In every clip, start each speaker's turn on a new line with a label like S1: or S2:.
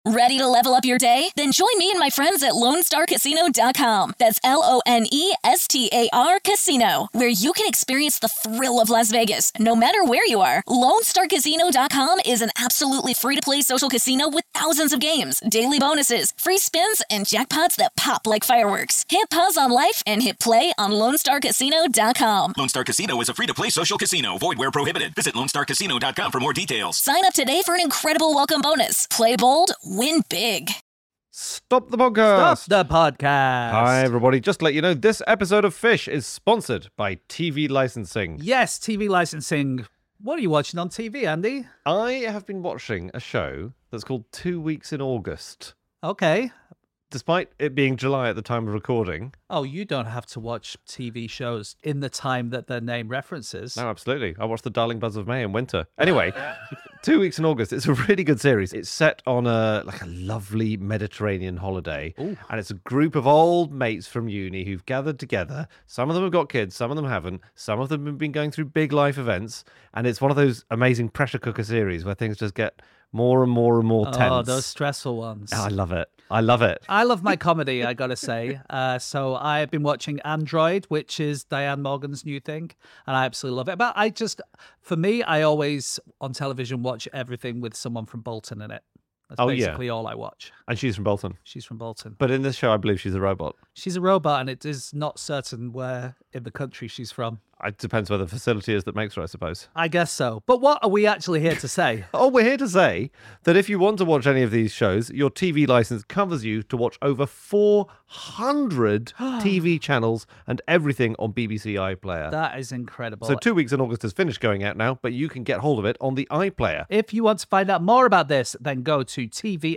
S1: Ready to level up your day? Then join me and my friends at LoneStarCasino.com. That's LONESTAR Casino, where you can experience the thrill of Las Vegas, no matter where you are. LoneStarCasino.com is an absolutely free-to-play social casino with thousands of games, daily bonuses, free spins, and jackpots that pop like fireworks. Hit pause on life and hit play on LoneStarCasino.com.
S2: Lone Star Casino is a free-to-play social casino. Void where prohibited. Visit LoneStarCasino.com for more details.
S1: Sign up today for an incredible welcome bonus. Play bold, win big.
S3: Stop the podcast.
S4: Stop the podcast.
S3: Hi, everybody. Just to let you know, this episode of Fish is sponsored by TV Licensing.
S4: Yes, TV licensing. What are you watching on TV, Andy?
S3: I have been watching a show that's called 2 Weeks in August.
S4: Okay.
S3: Despite it being July at the time of recording.
S4: Oh, you don't have to watch TV shows in the time that their name references.
S3: No, absolutely. I watched The Darling Buzz of May in winter. Anyway, 2 Weeks in August. It's a really good series. It's set on a lovely Mediterranean holiday.
S4: Ooh.
S3: And it's a group of old mates from uni who've gathered together. Some of them have got kids, some of them haven't. Some of them have been going through big life events. And it's one of those amazing pressure cooker series where things just get more and more and more tense.
S4: Oh, those stressful ones.
S3: Oh, I love it. I love it.
S4: I love my comedy, I gotta say. So I've been watching Android, which is Diane Morgan's new thing, and I absolutely love it. But for me, I always on television watch everything with someone from Bolton in it. That's basically all I watch.
S3: And she's from Bolton.
S4: She's from Bolton.
S3: But in this show, I believe she's a robot.
S4: She's a robot, and it is not certain where in the country she's from.
S3: It depends where the facility is that makes her, I suppose.
S4: I guess so. But what are we actually here to say?
S3: Oh, we're here to say that if you want to watch any of these shows, your TV license covers you to watch over 400 TV channels and everything on BBC iPlayer.
S4: That is incredible.
S3: So 2 Weeks in August has finished going out now, but you can get hold of it on the iPlayer.
S4: If you want to find out more about this, then go to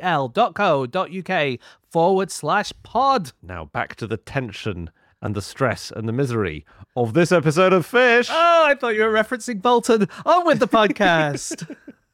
S4: tvl.co.uk/pod.
S3: Now back to the tension and the stress and the misery of this episode of Fish.
S4: Oh, I thought you were referencing Bolton. On with the podcast.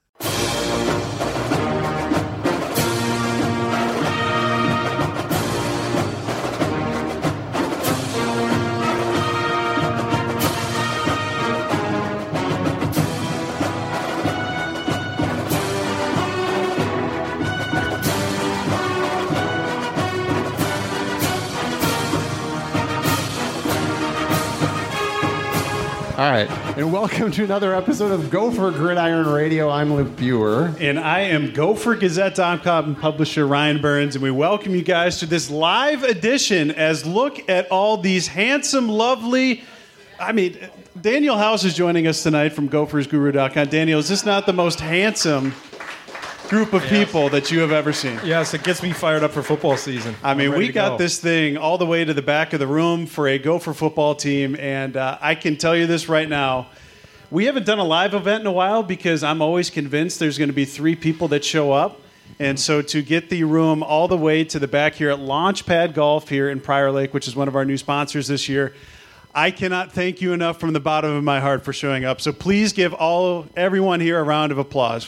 S5: All right, and welcome to another episode of Gopher Gridiron Radio. I'm Luke Buer.
S6: And I am GopherGazette.com publisher Ryan Burns, and we welcome you guys to this live edition as look at all these handsome, lovely... Daniel House is joining us tonight from GophersGuru.com. Daniel, is this not the most handsome group of people that you have ever seen?
S7: Yes, it gets me fired up for football season.
S6: We got this thing all the way to the back of the room for a Gopher football team, and I can tell you this right now. We haven't done a live event in a while because I'm always convinced there's going to be 3 people that show up. And so to get the room all the way to the back here at Launchpad Golf here in Prior Lake, which is one of our new sponsors this year, I cannot thank you enough from the bottom of my heart for showing up. So please give everyone here a round of applause.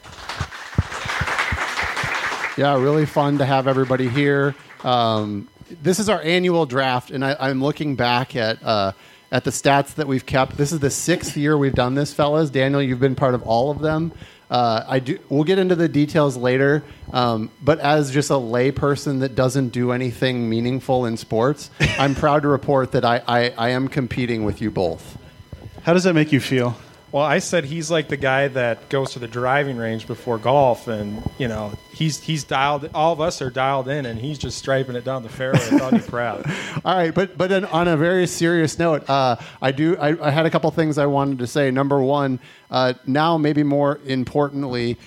S5: Yeah, really fun to have everybody here. This is our annual draft, and I'm looking back at the stats that we've kept. This is the 6th year we've done this, fellas. Daniel, you've been part of all of them. We'll get into the details later, but as just a lay person that doesn't do anything meaningful in sports, I'm proud to report that I am competing with you both.
S6: How does that make you feel?
S7: Well, I said he's like the guy that goes to the driving range before golf, and he's dialed. All of us are dialed in, and he's just striping it down the fairway. I thought he'd be proud.
S5: All right, but on a very serious note, I had a couple things I wanted to say. Number one, now maybe more important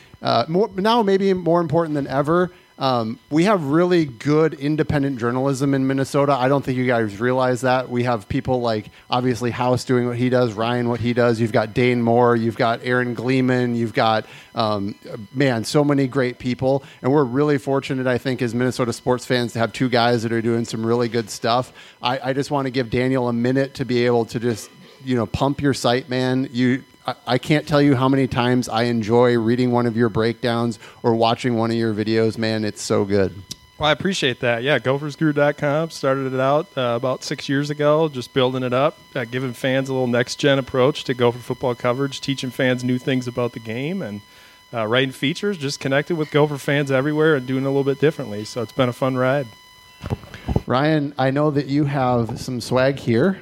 S5: than ever. We have really good independent journalism in Minnesota. I don't think you guys realize that. We have people like, obviously, House doing what he does, Ryan what he does. You've got Dane Moore. You've got Aaron Gleeman. You've got, so many great people. And we're really fortunate, I think, as Minnesota sports fans to have 2 guys that are doing some really good stuff. I just want to give Daniel a minute to be able to just, pump your site, man. I can't tell you how many times I enjoy reading one of your breakdowns or watching one of your videos, man. It's so good.
S7: Well, I appreciate that. Yeah, GophersGuru.com started it out about 6 years ago, just building it up, giving fans a little next-gen approach to Gopher football coverage, teaching fans new things about the game, and writing features, just connected with Gopher fans everywhere and doing it a little bit differently. So it's been a fun ride.
S5: Ryan, I know that you have some swag here.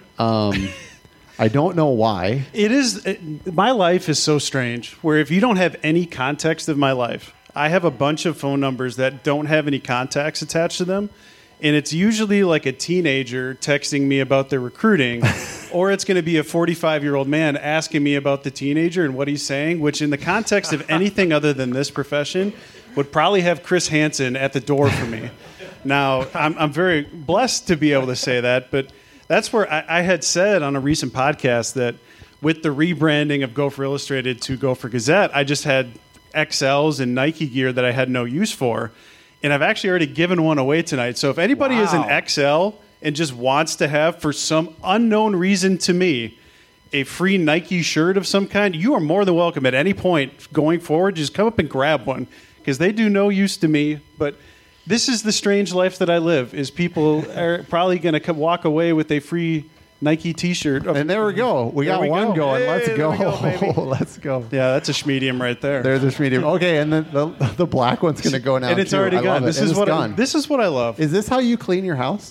S5: I don't know why.
S6: My life is so strange, where if you don't have any context of my life, I have a bunch of phone numbers that don't have any contacts attached to them. And it's usually like a teenager texting me about their recruiting, or it's going to be a 45-year-old man asking me about the teenager and what he's saying, which in the context of anything other than this profession would probably have Chris Hansen at the door for me. Now, I'm very blessed to be able to say that, but that's where I had said on a recent podcast that with the rebranding of Gopher Illustrated to Gopher Gazette, I just had XLs and Nike gear that I had no use for. And I've actually already given one away tonight. So if anybody is an XL and just wants to have, for some unknown reason to me, a free Nike shirt of some kind, you are more than welcome at any point going forward. Just come up and grab one, because they do no use to me. But this is the strange life that I live, is people are probably going to walk away with a free Nike T-shirt.
S5: And there we go. We got one going.
S6: Hey,
S5: Let's go.
S6: baby.
S5: Let's go.
S6: Yeah, that's a schmedium right there.
S5: There's a medium. Okay, and then the black one's going to go now.
S6: And it's
S5: too.
S6: already
S5: I
S6: gone.
S5: love it.
S6: This
S5: And
S6: is
S5: it's
S6: what
S5: gone.
S6: this is what I love.
S5: Is this how you clean your house?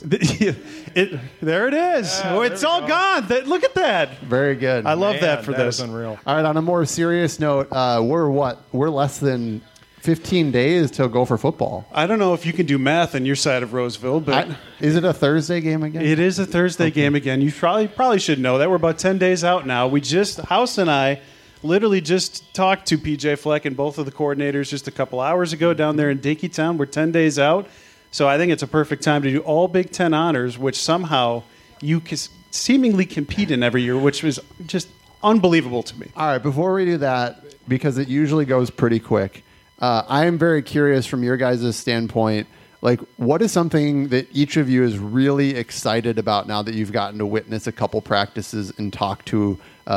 S6: There it is. It's all gone. Look at that.
S5: Very good.
S6: I love that for
S7: that
S6: this.
S7: is unreal.
S5: All right. On a more serious note, we're less than 15 days till Gopher football.
S6: I don't know if you can do math on your side of Roseville, but
S5: Is it a Thursday game again?
S6: it is a Thursday game again. You probably should know that. We're about 10 days out now. House and I literally just talked to PJ Fleck and both of the coordinators just a couple hours ago down there in Dinkytown. We're 10 days out. So I think it's a perfect time to do all Big Ten honors, which somehow you seemingly compete in every year, which was just unbelievable to me.
S5: All right. Before we do that, because it usually goes pretty quick, I am very curious from your guys' standpoint, like, what is something that each of you is really excited about now that you've gotten to witness a couple practices and talk to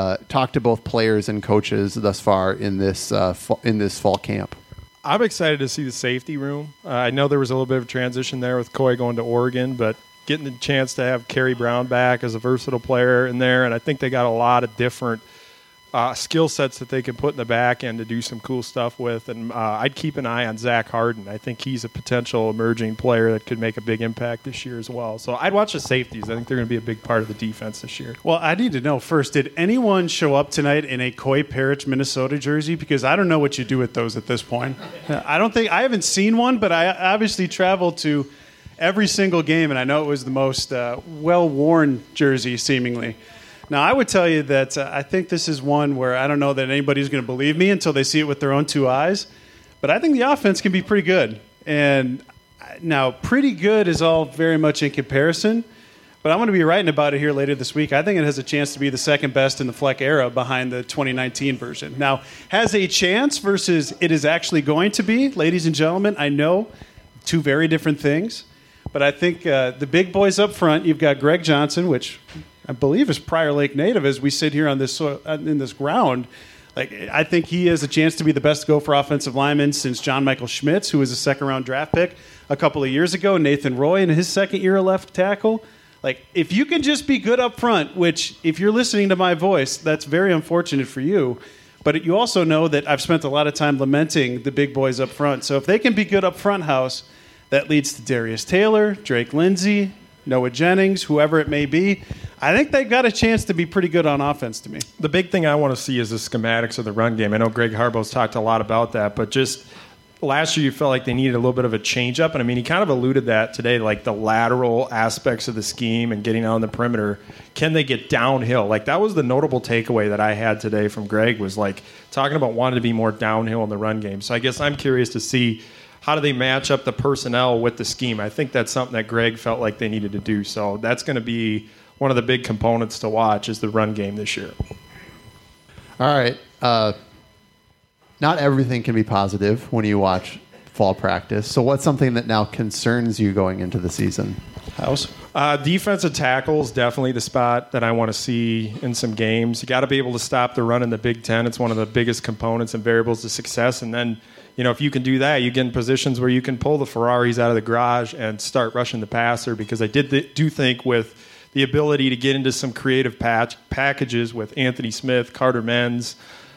S5: both players and coaches thus far in this fall camp?
S7: I'm excited to see the safety room. I know there was a little bit of a transition there with Coy going to Oregon, but getting the chance to have Kerry Brown back as a versatile player in there, and I think they got a lot of different skill sets that they can put in the back end to do some cool stuff with. And I'd keep an eye on Zach Harden. I think he's a potential emerging player that could make a big impact this year as well. So I'd watch the safeties. I think they're going to be a big part of the defense this year.
S6: Well, I need to know first, did anyone show up tonight in a Coy Parrish, Minnesota jersey? Because I don't know what you do with those at this point. I haven't seen one, but I obviously traveled to every single game, and I know it was the most well-worn jersey, seemingly. Now, I would tell you that I think this is one where I don't know that anybody's going to believe me until they see it with their own two eyes. But I think the offense can be pretty good. And now, pretty good is all very much in comparison. But I'm going to be writing about it here later this week. I think it has a chance to be the second best in the Fleck era behind the 2019 version. Now, has a chance versus it is actually going to be, ladies and gentlemen, I know, two very different things. But I think the big boys up front, you've got Greg Johnson, which I believe is Prior Lake native as we sit here on this in this ground. Like, I think he has a chance to be the best Gopher offensive lineman since John Michael Schmitz, who was a second-round draft pick a couple of years ago. Nathan Roy in his second year of left tackle. Like, if you can just be good up front, which if you're listening to my voice, that's very unfortunate for you. But you also know that I've spent a lot of time lamenting the big boys up front. So if they can be good up front, House, that leads to Darius Taylor, Drake Lindsay, Noah Jennings, whoever it may be. I think they've got a chance to be pretty good on offense to me.
S7: The big thing I want to see is the schematics of the run game. I know Greg Harbaugh's talked a lot about that, but just last year you felt like they needed a little bit of a change-up. And, I mean, he kind of alluded that today, like the lateral aspects of the scheme and getting on the perimeter. Can they get downhill? Like, that was the notable takeaway that I had today from Greg, was like talking about wanting to be more downhill in the run game. So I guess I'm curious to see, how do they match up the personnel with the scheme? I think that's something that Greg felt like they needed to do. So that's going to be one of the big components to watch, is the run game this year.
S5: All right. Not everything can be positive when you watch fall practice. So what's something that now concerns you going into the season?
S6: House?
S7: Defensive tackle is definitely the spot that I want to see in some games. You got to be able to stop the run in the Big Ten. It's one of the biggest components and variables to success. And then, you know, if you can do that, you get in positions where you can pull the Ferraris out of the garage and start rushing the passer, because I do think with the ability to get into some creative packages with Anthony Smith, Carter Menz,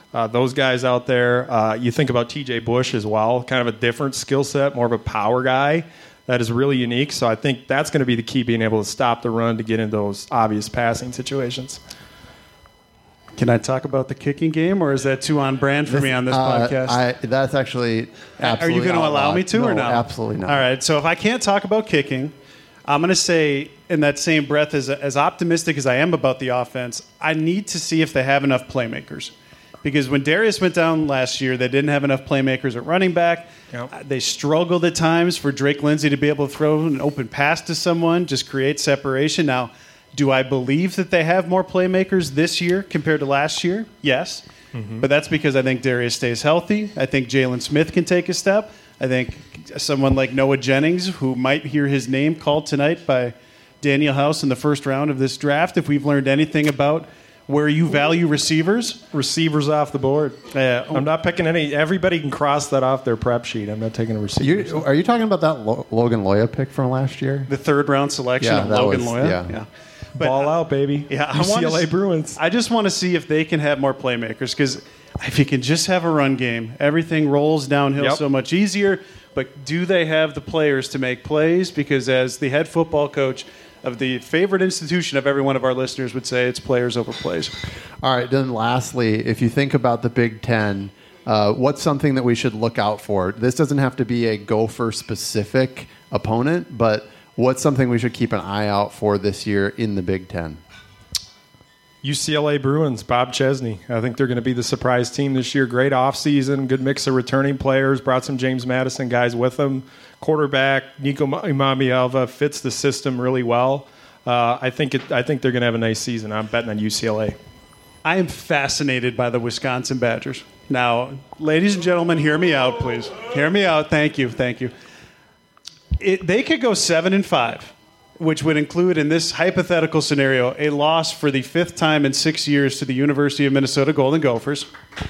S7: Those guys out there. You think about TJ Bush as well, kind of a different skill set, more of a power guy that is really unique. So I think that's going to be the key, being able to stop the run to get into those obvious passing situations.
S6: Can I talk about the kicking game, or is that too on brand for me on this podcast?
S5: That's actually absolutely.
S6: Are you going to allow me to, or no?
S5: Absolutely not.
S6: All right. So if I can't talk about kicking, I'm going to say in that same breath, as optimistic as I am about the offense, I need to see if they have enough playmakers. Because when Darius went down last year, they didn't have enough playmakers at running back. Yep. They struggled at times for Drake Lindsay to be able to throw an open pass to someone, just create separation. Now, do I believe that they have more playmakers this year compared to last year? Yes. Mm-hmm. But that's because I think Darius stays healthy. I think Jalen Smith can take a step. I think someone like Noah Jennings, who might hear his name called tonight by Daniel House in the first round of this draft, if we've learned anything about where you value receivers
S7: off the board. I'm not picking any. Everybody can cross that off their prep sheet. I'm not taking a receiver.
S5: Are you talking about that Logan Loya pick from last year?
S6: The third round selection of Logan Loya?
S5: Yeah.
S6: But,
S7: ball out, baby.
S6: Yeah,
S7: UCLA Bruins.
S6: I just want to see if they can have more playmakers, because if you can just have a run game, everything rolls downhill so much easier. But do they have the players to make plays? Because as the head football coach of the favorite institution of every one of our listeners would say, it's players over plays.
S5: All right, then lastly, if you think about the Big Ten, what's something that we should look out for? This doesn't have to be a Gopher-specific opponent, but what's something we should keep an eye out for this year in the Big Ten?
S7: UCLA Bruins, Bob Chesney. I think they're going to be the surprise team this year. Great offseason, good mix of returning players, brought some James Madison guys with them. Quarterback Nico Imamialva fits the system really well. I think they're going to have a nice season. I'm betting on UCLA.
S6: I am fascinated by the Wisconsin Badgers. Now, ladies and gentlemen, hear me out, please. Hear me out. Thank you. They could go 7-5, which would include, in this hypothetical scenario, a loss for the 5th time in 6 years to the University of Minnesota Golden Gophers.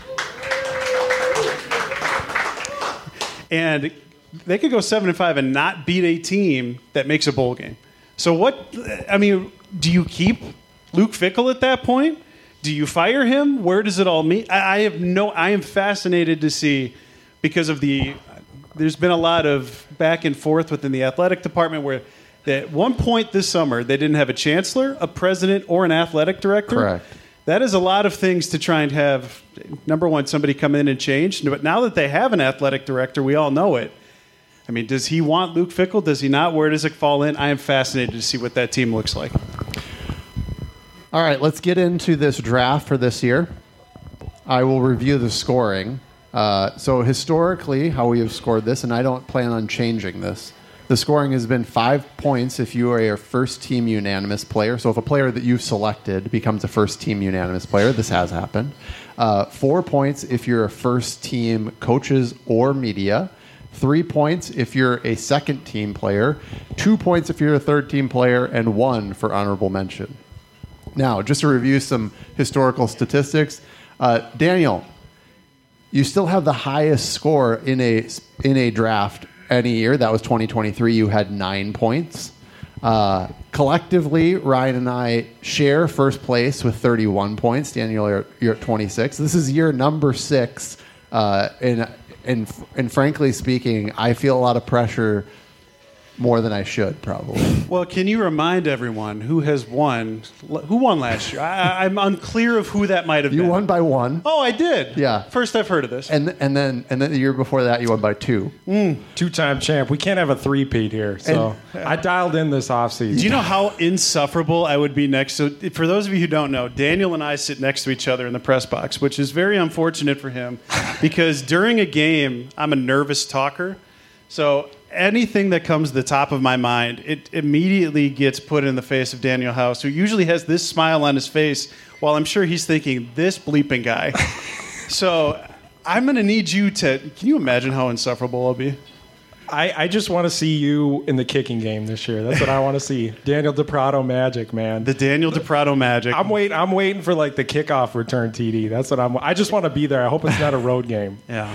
S6: And they could go 7-5 and not beat a team that makes a bowl game. So do you keep Luke Fickell at that point? Do you fire him? Where does it all meet? I am fascinated to see, because of there's been a lot of back and forth within the athletic department where at one point this summer they didn't have a chancellor, a president, or an athletic director.
S5: Correct.
S6: That is a lot of things to try and have, number one, somebody come in and change. But now that they have an athletic director, we all know it. I mean, does he want Luke Fickell? Does he not? Where does it fall in? I am fascinated to see what that team looks like.
S5: All right, let's get into this draft for this year. I will review the scoring. So historically, how we have scored this, and I don't plan on changing this. The scoring has been 5 points if you are a first-team unanimous player. So if a player that you've selected becomes a first-team unanimous player, this has happened. 4 points if you're a first-team coaches or media. 3 points if you're a second-team player. 2 points if you're a third-team player, and 1 for honorable mention. Now, just to review some historical statistics, Daniel, you still have the highest score in a draft any year. That was 2023. You had 9 points. Collectively, Ryan and I share first place with 31 points. Daniel, you're at 26. This is year number 6. And frankly speaking, I feel a lot of pressure, more than I should, probably.
S6: Well, can you remind everyone who won last year? I'm unclear of who that might have been.
S5: You won by 1.
S6: Oh, I did.
S5: Yeah.
S6: First I've heard of this.
S5: And then the year before that, you won by 2.
S7: 2-time champ. We can't have a three-peat here. So I dialed in this offseason.
S6: Do you know how insufferable I would be next? So for those of you who don't know, Daniel and I sit next to each other in the press box, which is very unfortunate for him because during a game, I'm a nervous talker. So anything that comes to the top of my mind, it immediately gets put in the face of Daniel House, who usually has this smile on his face while I'm sure he's thinking, this bleeping guy. So I'm going to need you can you imagine how insufferable I'll be?
S7: I just want to see you in the kicking game this year. That's what I want to see. Daniel DePrado magic, man.
S6: The Daniel DePrado magic.
S7: I'm waiting for like the kickoff return TD. That's what I just want to be there. I hope it's not a road game.
S6: Yeah.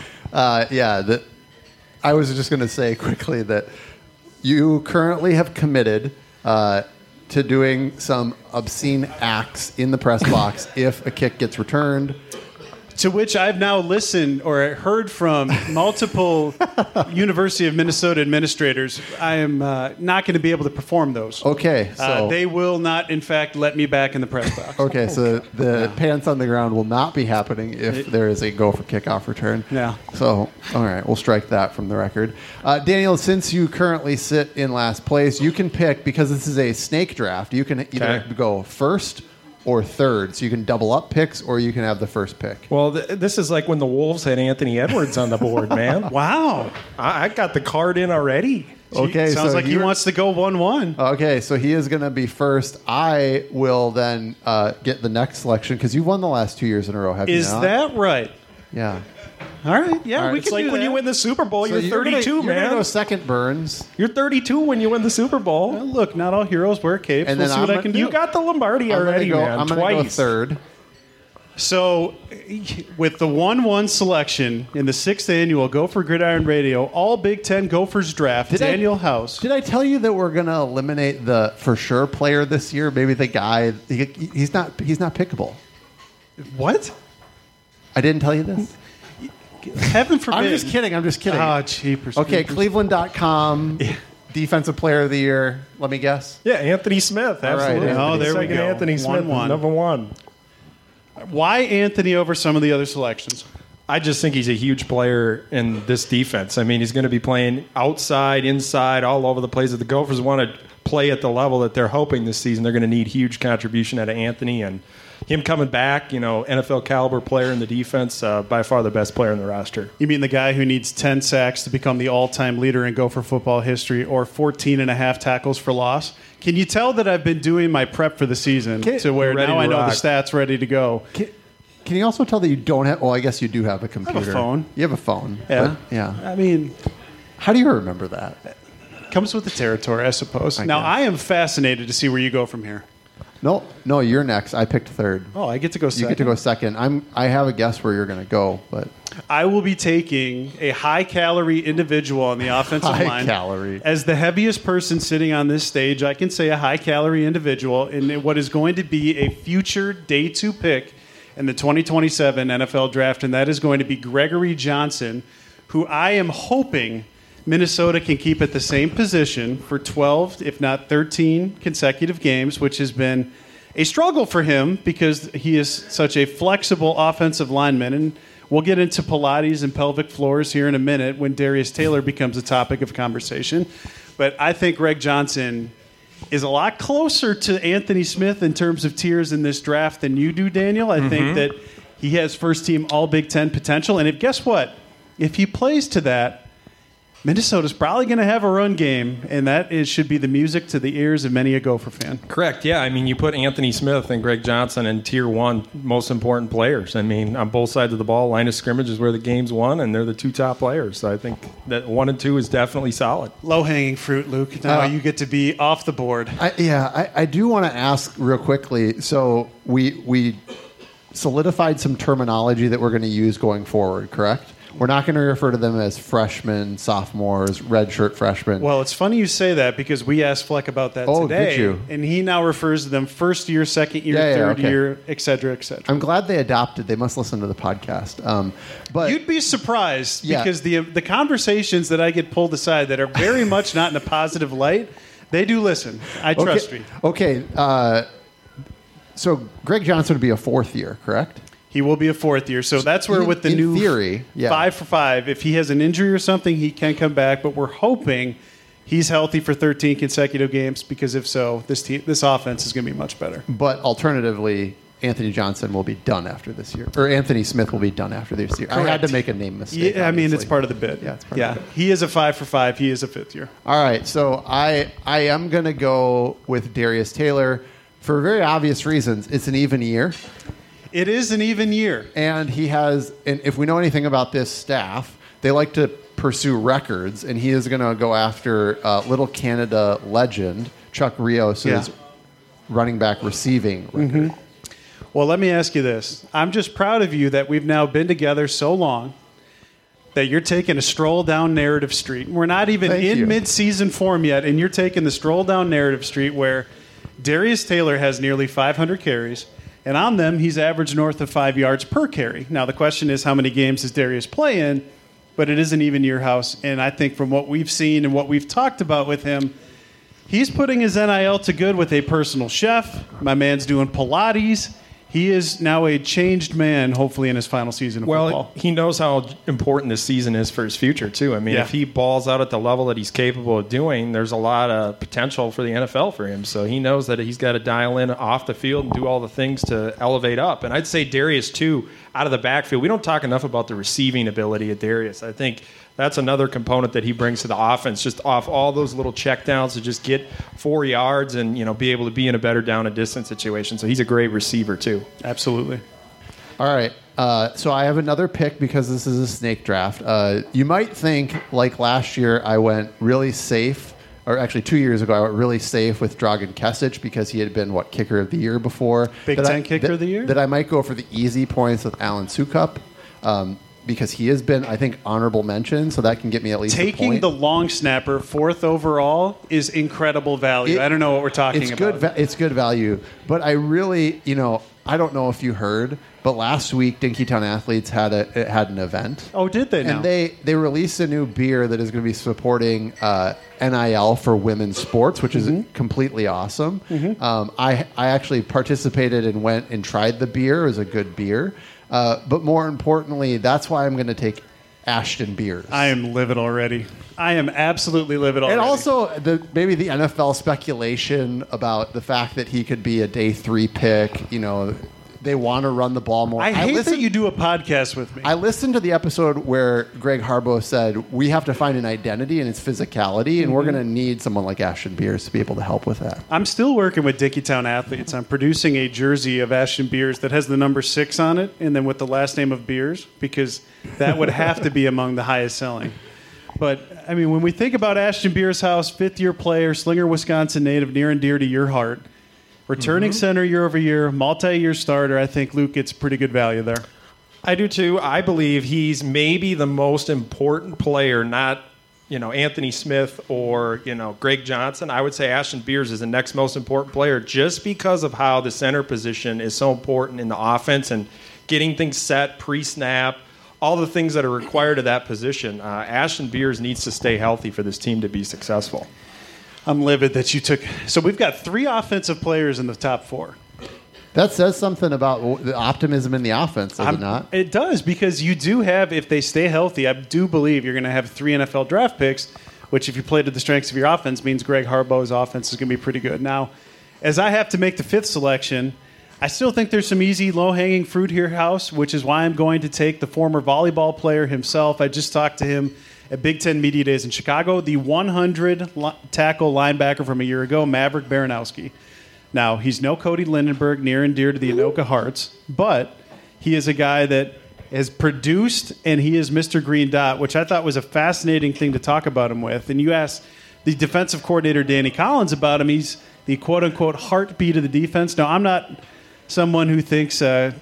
S5: I was just going to say quickly that you currently have committed to doing some obscene acts in the press box if a kick gets returned.
S6: To which I've now listened or heard from multiple University of Minnesota administrators. I am not going to be able to perform those.
S5: Okay, so
S6: they will not, in fact, let me back in the press box.
S5: okay, so the pants on the ground will not be happening if there is a Gopher kickoff return.
S6: Yeah.
S5: So, all right, we'll strike that from the record. Daniel, since you currently sit in last place, you can pick, because this is a snake draft, you can either go first or third. So you can double up picks or you can have the first pick.
S7: Well, this is like when the Wolves had Anthony Edwards on the board, man.
S6: Wow.
S7: I got the card in already.
S5: Okay,
S6: Sounds
S5: so
S6: like he wants to go 1-1.
S5: Okay, so he is going to be first. I will then get the next selection because you've won the last 2 years in a row, have you
S6: Is
S5: not?
S6: that right?
S5: Yeah.
S6: All right. Yeah,
S5: All right.
S6: we
S5: It's
S6: can
S7: It's like
S6: do
S7: when
S6: that.
S7: you win the Super Bowl,
S5: So
S7: you're 32,
S5: You're
S7: man.
S5: going to go second, Burns.
S7: You're 32 when you win the Super Bowl.
S6: Well, look, not all heroes wear capes.
S5: And
S6: We'll
S5: then
S6: see what
S5: I'm
S6: I can do.
S7: You got the Lombardi already, man.
S5: I'm going to go
S7: Twice.
S5: third.
S6: So, with the 1-1 selection in the 6th annual Gopher Gridiron Radio All Big Ten Gophers Draft, Daniel House.
S5: Did I tell you that we're going to eliminate the for sure player this year? Maybe the guy he's not pickable.
S6: What?
S5: I didn't tell you this.
S6: Heaven forbid.
S5: I'm just kidding.
S6: Oh, cheapers.
S5: Okay,
S6: creepers.
S5: Cleveland.com. Defensive player of the year. Let me guess.
S7: Yeah, Anthony Smith.
S5: All right,
S7: Absolutely.
S6: Oh, there we
S7: Second
S6: go.
S7: Anthony Smith,
S6: 1-1.
S7: number one.
S6: Why Anthony over some of the other selections?
S7: I just think he's a huge player in this defense. I mean, he's going to be playing outside, inside, all over the place. If the Gophers want to play at the level that they're hoping this season, they're going to need huge contribution out of Anthony. And him coming back, NFL caliber player in the defense, by far the best player in the roster.
S6: You mean the guy who needs 10 sacks to become the all-time leader in Gopher football history or 14 and a half tackles for loss? Can you tell that I've been doing my prep for the season to where
S7: Ready
S6: now
S7: to
S6: I know
S7: rock.
S6: the stats ready to go?
S5: Can you also tell that you don't have? Well, I guess you do have a computer.
S6: phone.
S5: You have a phone.
S6: Yeah.
S5: But, yeah.
S6: I mean,
S5: How do you remember that?
S6: comes with the territory, I suppose.
S5: I
S6: Now,
S5: guess.
S6: I am fascinated to see where you go from here.
S5: No, you're next. I picked third.
S6: Oh, I get to go second.
S5: You get to go second. I have a guess where you're going to go, but
S6: I will be taking a high-calorie individual on the offensive line.
S5: High-calorie.
S6: As the heaviest person sitting on this stage, I can say a high-calorie individual in what is going to be a future day 2 pick in the 2027 NFL Draft, and that is going to be Gregory Johnson, who I am hoping Minnesota can keep at the same position for 12, if not 13 consecutive games, which has been a struggle for him because he is such a flexible offensive lineman. And we'll get into Pilates and pelvic floors here in a minute when Darius Taylor becomes a topic of conversation. But I think Greg Johnson is a lot closer to Anthony Smith in terms of tiers in this draft than you do, Daniel. I think that he has first-team All-Big Ten potential. And guess what? If he plays to that, Minnesota's probably going to have a run game, and that should be the music to the ears of many a Gopher fan.
S7: Correct. Yeah. I mean, you put Anthony Smith and Greg Johnson in tier 1 most important players. I mean, on both sides of the ball, line of scrimmage is where the game's won, and they're the 2 top players. So I think that 1 and 2 is definitely solid.
S6: Low-hanging fruit, Luke. Now you get to be off the board.
S5: I do want to ask real quickly. So we solidified some terminology that we're going to use going forward, correct? We're not going to refer to them as freshmen, sophomores, redshirt freshmen.
S6: Well, it's funny you say that because we asked Fleck about that today.
S5: Did you?
S6: And he now refers to them first year, second year, third year, et cetera, et cetera.
S5: I'm glad they adopted. They must listen to the podcast. But
S6: You'd be surprised
S5: Yeah.
S6: because the conversations that I get pulled aside that are very much not in a positive light, they do listen. I trust me.
S5: Okay. So Greg Johnson would be a 4th year, correct?
S6: He will be a 4th year. So that's where with the
S5: in
S6: new
S5: theory, yeah.
S6: 5 for 5, if he has an injury or something, he can come back. But we're hoping he's healthy for 13 consecutive games because if so, this offense is going to be much better.
S5: But alternatively, Anthony Johnson will be done after this year. Or Anthony Smith will be done after this year. I had to make a name mistake.
S6: Yeah, I mean, it's
S5: obviously.
S6: part of the bid.
S5: Yeah, it's part of the bid.
S6: He is a 5 for 5. He is a 5th year.
S5: All right, so I am going to go with Darius Taylor for very obvious reasons. It's an even year.
S6: It is an even year.
S5: And he has, and if we know anything about this staff, they like to pursue records, and he is going to go after Little Canada legend Chuck Rios' running back receiving record.
S6: Well, let me ask you this. I'm just proud of you that we've now been together so long that you're taking a stroll down narrative street. We're not even
S5: Thank
S6: in
S5: you.
S6: mid-season form yet, and you're taking the stroll down narrative street where Darius Taylor has nearly 500 carries, And on them, he's averaged north of 5 yards per carry. Now, the question is, how many games does Darius play in? But it is an even year house. And I think from what we've seen and what we've talked about with him, he's putting his NIL to good with a personal chef. My man's doing Pilates. He is now a changed man, hopefully, in his final season of football.
S7: He knows how important this season is for his future, too. I mean, if he balls out at the level that he's capable of doing, there's a lot of potential for the NFL for him. So he knows that he's got to dial in off the field and do all the things to elevate up. And I'd say Darius, too, out of the backfield. We don't talk enough about the receiving ability of Darius. I think that's another component that he brings to the offense, just off all those little checkdowns to just get 4 yards and be able to be in a better down and distance situation. So he's a great receiver too.
S6: Absolutely.
S5: All right. So I have another pick because this is a snake draft. You might think, like last year, I went really safe, or actually 2 years ago, I went really safe with Dragan Kesic because he had been, kicker of the year before.
S6: Big Ten kicker of the year?
S5: That I might go for the easy points with Alan Sukup. Because he has been, I think, honorable mention, so that can get me at least
S6: taking
S5: a point.
S6: the long snapper 4th overall is incredible value. I don't know what we're talking about.
S5: It's good value, but I really, I don't know if you heard, but last week Dinkytown Athletes had an event.
S6: Oh, did they? Now?
S5: And they released a new beer that is going to be supporting NIL for women's sports, which is completely awesome. I actually participated and went and tried the beer. It was a good beer. But more importantly, that's why I'm going to take Ashton Beers.
S6: I am livid already. I am absolutely livid already.
S5: And also, maybe the NFL speculation about the fact that he could be a day 3 pick. They want to run the ball more.
S6: I hate that you do a podcast with me.
S5: I listened to the episode where Greg Harbaugh said, we have to find an identity in its physicality, and we're going to need someone like Ashton Beers to be able to help with that.
S6: I'm still working with Dinkytown Athletes. I'm producing a jersey of Ashton Beers that has the number 6 on it, and then with the last name of Beers, because that would have to be among the highest selling. But, I mean, when we think about Ashton Beers' house, 5th-year player, Slinger, Wisconsin native, near and dear to your heart, returning center year over year, multi-year starter. I think Luke gets pretty good value there.
S7: I do too. I believe he's maybe the most important player, not Anthony Smith or Greg Johnson. I would say Ashton Beers is the next most important player just because of how the center position is so important in the offense and getting things set pre-snap, all the things that are required of that position. Ashton Beers needs to stay healthy for this team to be successful.
S6: I'm livid that you took. So we've got 3 offensive players in the top 4.
S5: That says something about the optimism in the offense, does it not?
S6: It does, because you do have, if they stay healthy, I do believe you're going to have 3 NFL draft picks, which if you play to the strengths of your offense means Greg Harbaugh's offense is going to be pretty good. Now, as I have to make the 5th selection, I still think there's some easy, low-hanging fruit here, House, which is why I'm going to take the former volleyball player himself. I just talked to him at Big Ten Media Days in Chicago, the 100-tackle linebacker from a year ago, Maverick Baranowski. Now, he's no Cody Lindenberg, near and dear to the Anoka Hearts, but he is a guy that has produced, and he is Mr. Green Dot, which I thought was a fascinating thing to talk about him with. And you asked the defensive coordinator, Danny Collins, about him. He's the quote-unquote heartbeat of the defense. Now, I'm not someone who thinks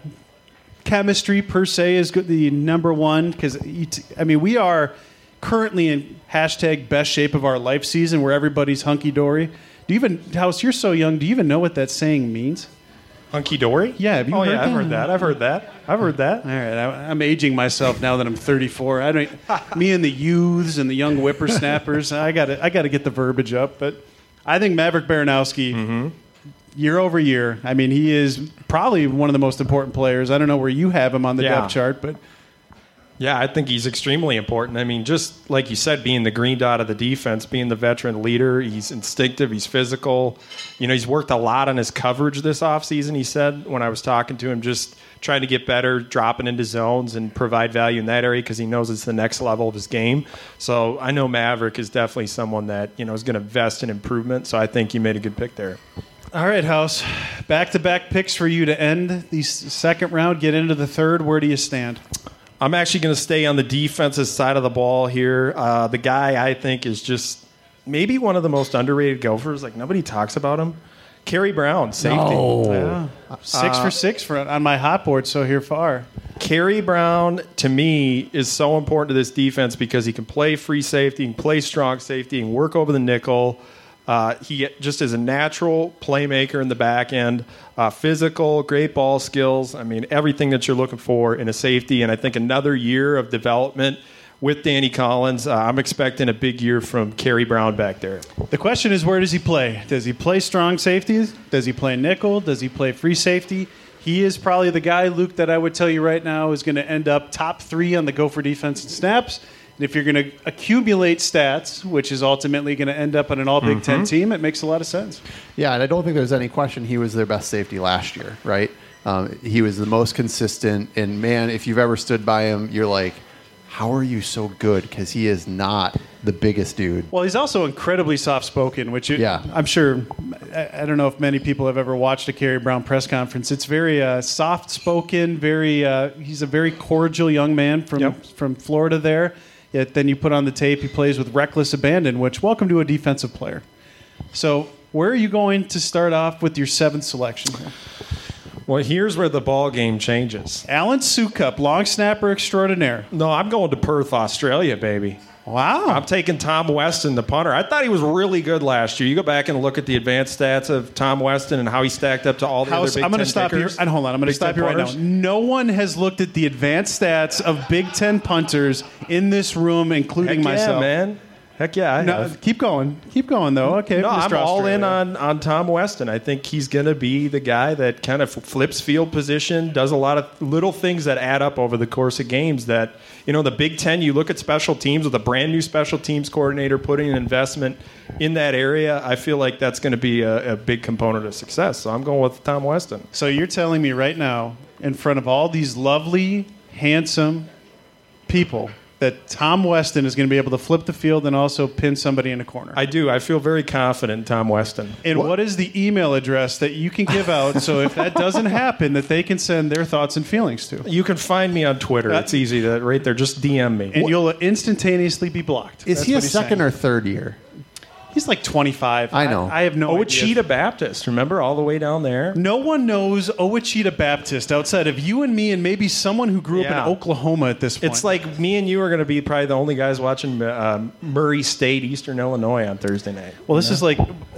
S6: chemistry per se is good, the number one, because, we are currently in hashtag best shape of our life season where everybody's hunky-dory. Do you even, House, you're so young, do you even know what that saying means?
S7: Hunky-dory?
S6: Yeah, have you heard that?
S7: I've heard that. I've heard that.
S6: All right, I'm aging myself now that I'm 34. Me and the youths and the young whippersnappers, I got to get the verbiage up. But I think Maverick Baranowski, year over year, he is probably one of the most important players. I don't know where you have him on the depth chart, but...
S7: Yeah, I think he's extremely important. Just like you said, being the green dot of the defense, being the veteran leader, he's instinctive, he's physical. He's worked a lot on his coverage this offseason, he said, when I was talking to him, just trying to get better, dropping into zones and provide value in that area because he knows it's the next level of his game. So I know Maverick is definitely someone that, is going to invest in improvement. So I think you made a good pick there.
S6: All right, House. Back-to-back picks for you to end the second round, get into the third. Where do you stand?
S7: I'm actually going to stay on the defensive side of the ball here. The guy I think is just maybe one of the most underrated Gophers. Like, nobody talks about him. Kerry Brown, safety.
S6: No. Yeah. 6 for 6 on my hot board so here far.
S7: Kerry Brown, to me, is so important to this defense because he can play free safety, he can play strong safety, he can work over the nickel. He just is a natural playmaker in the back end, physical, great ball skills. I mean, everything that you're looking for in a safety. And I think another year of development with Danny Collins. I'm expecting a big year from Kerry Brown back there.
S6: The question is, where does he play? Does he play strong safeties? Does he play nickel? Does he play free safety? He is probably the guy, Luke, that I would tell you right now is going to end up top 3 on the Gopher defense in snaps. And if you're going to accumulate stats, which is ultimately going to end up on an all-Big Ten team, it makes a lot of sense.
S5: Yeah, and I don't think there's any question he was their best safety last year, right? He was the most consistent. And, man, if you've ever stood by him, you're like, how are you so good? Because he is not the biggest dude.
S6: Well, he's also incredibly soft-spoken, which I'm sure, I don't know if many people have ever watched a Kerry Brown press conference. It's very soft-spoken, he's a very cordial young man from Florida there. Yet then you put on the tape, he plays with reckless abandon, which, welcome to a defensive player. So where are you going to start off with your 7th selection here?
S7: Well, here's where the ball game changes.
S6: Alan Sukup, long snapper extraordinaire.
S7: No, I'm going to Perth, Australia, baby.
S6: Wow.
S7: I'm taking Tom Weston, the punter. I thought he was really good last year. You go back and look at the advanced stats of Tom Weston and how he stacked up to all the other Big Ten
S6: I'm going to stop here.
S7: kickers.
S6: And hold on. I'm going to stop you right now. No one has looked at the advanced stats of Big Ten punters in this room, including myself.
S7: Yeah, man. Heck yeah, I have.
S6: Keep going. Keep going, though. Okay,
S7: No,
S6: Mr.
S7: I'm all in
S6: Australia.
S7: on Tom Weston. I think he's going to be the guy that kind of flips field position, does a lot of little things that add up over the course of games that, the Big Ten, you look at special teams with a brand new special teams coordinator putting an investment in that area. I feel like that's going to be a big component of success. So I'm going with Tom Weston.
S6: So you're telling me right now, in front of all these lovely, handsome people, that Tom Weston is going to be able to flip the field and also pin somebody in a corner.
S7: I do. I feel very confident in Tom Weston.
S6: And what is the email address that you can give out so if that doesn't happen, that they can send their thoughts and feelings to?
S7: You can find me on Twitter. It's easy. Right there. Just DM me.
S6: And you'll instantaneously be blocked.
S5: Is
S6: That's
S5: he a
S6: what he's
S5: second
S6: saying.
S5: or third year?
S6: He's like 25.
S5: I know.
S6: I have no idea.
S7: Ouachita Baptist. Remember all the way down there?
S6: No one knows Ouachita Baptist outside of you and me and maybe someone who grew up in Oklahoma at this point.
S7: It's like me and you are going to be probably the only guys watching Murray State, Eastern Illinois on Thursday night.
S6: Well, this is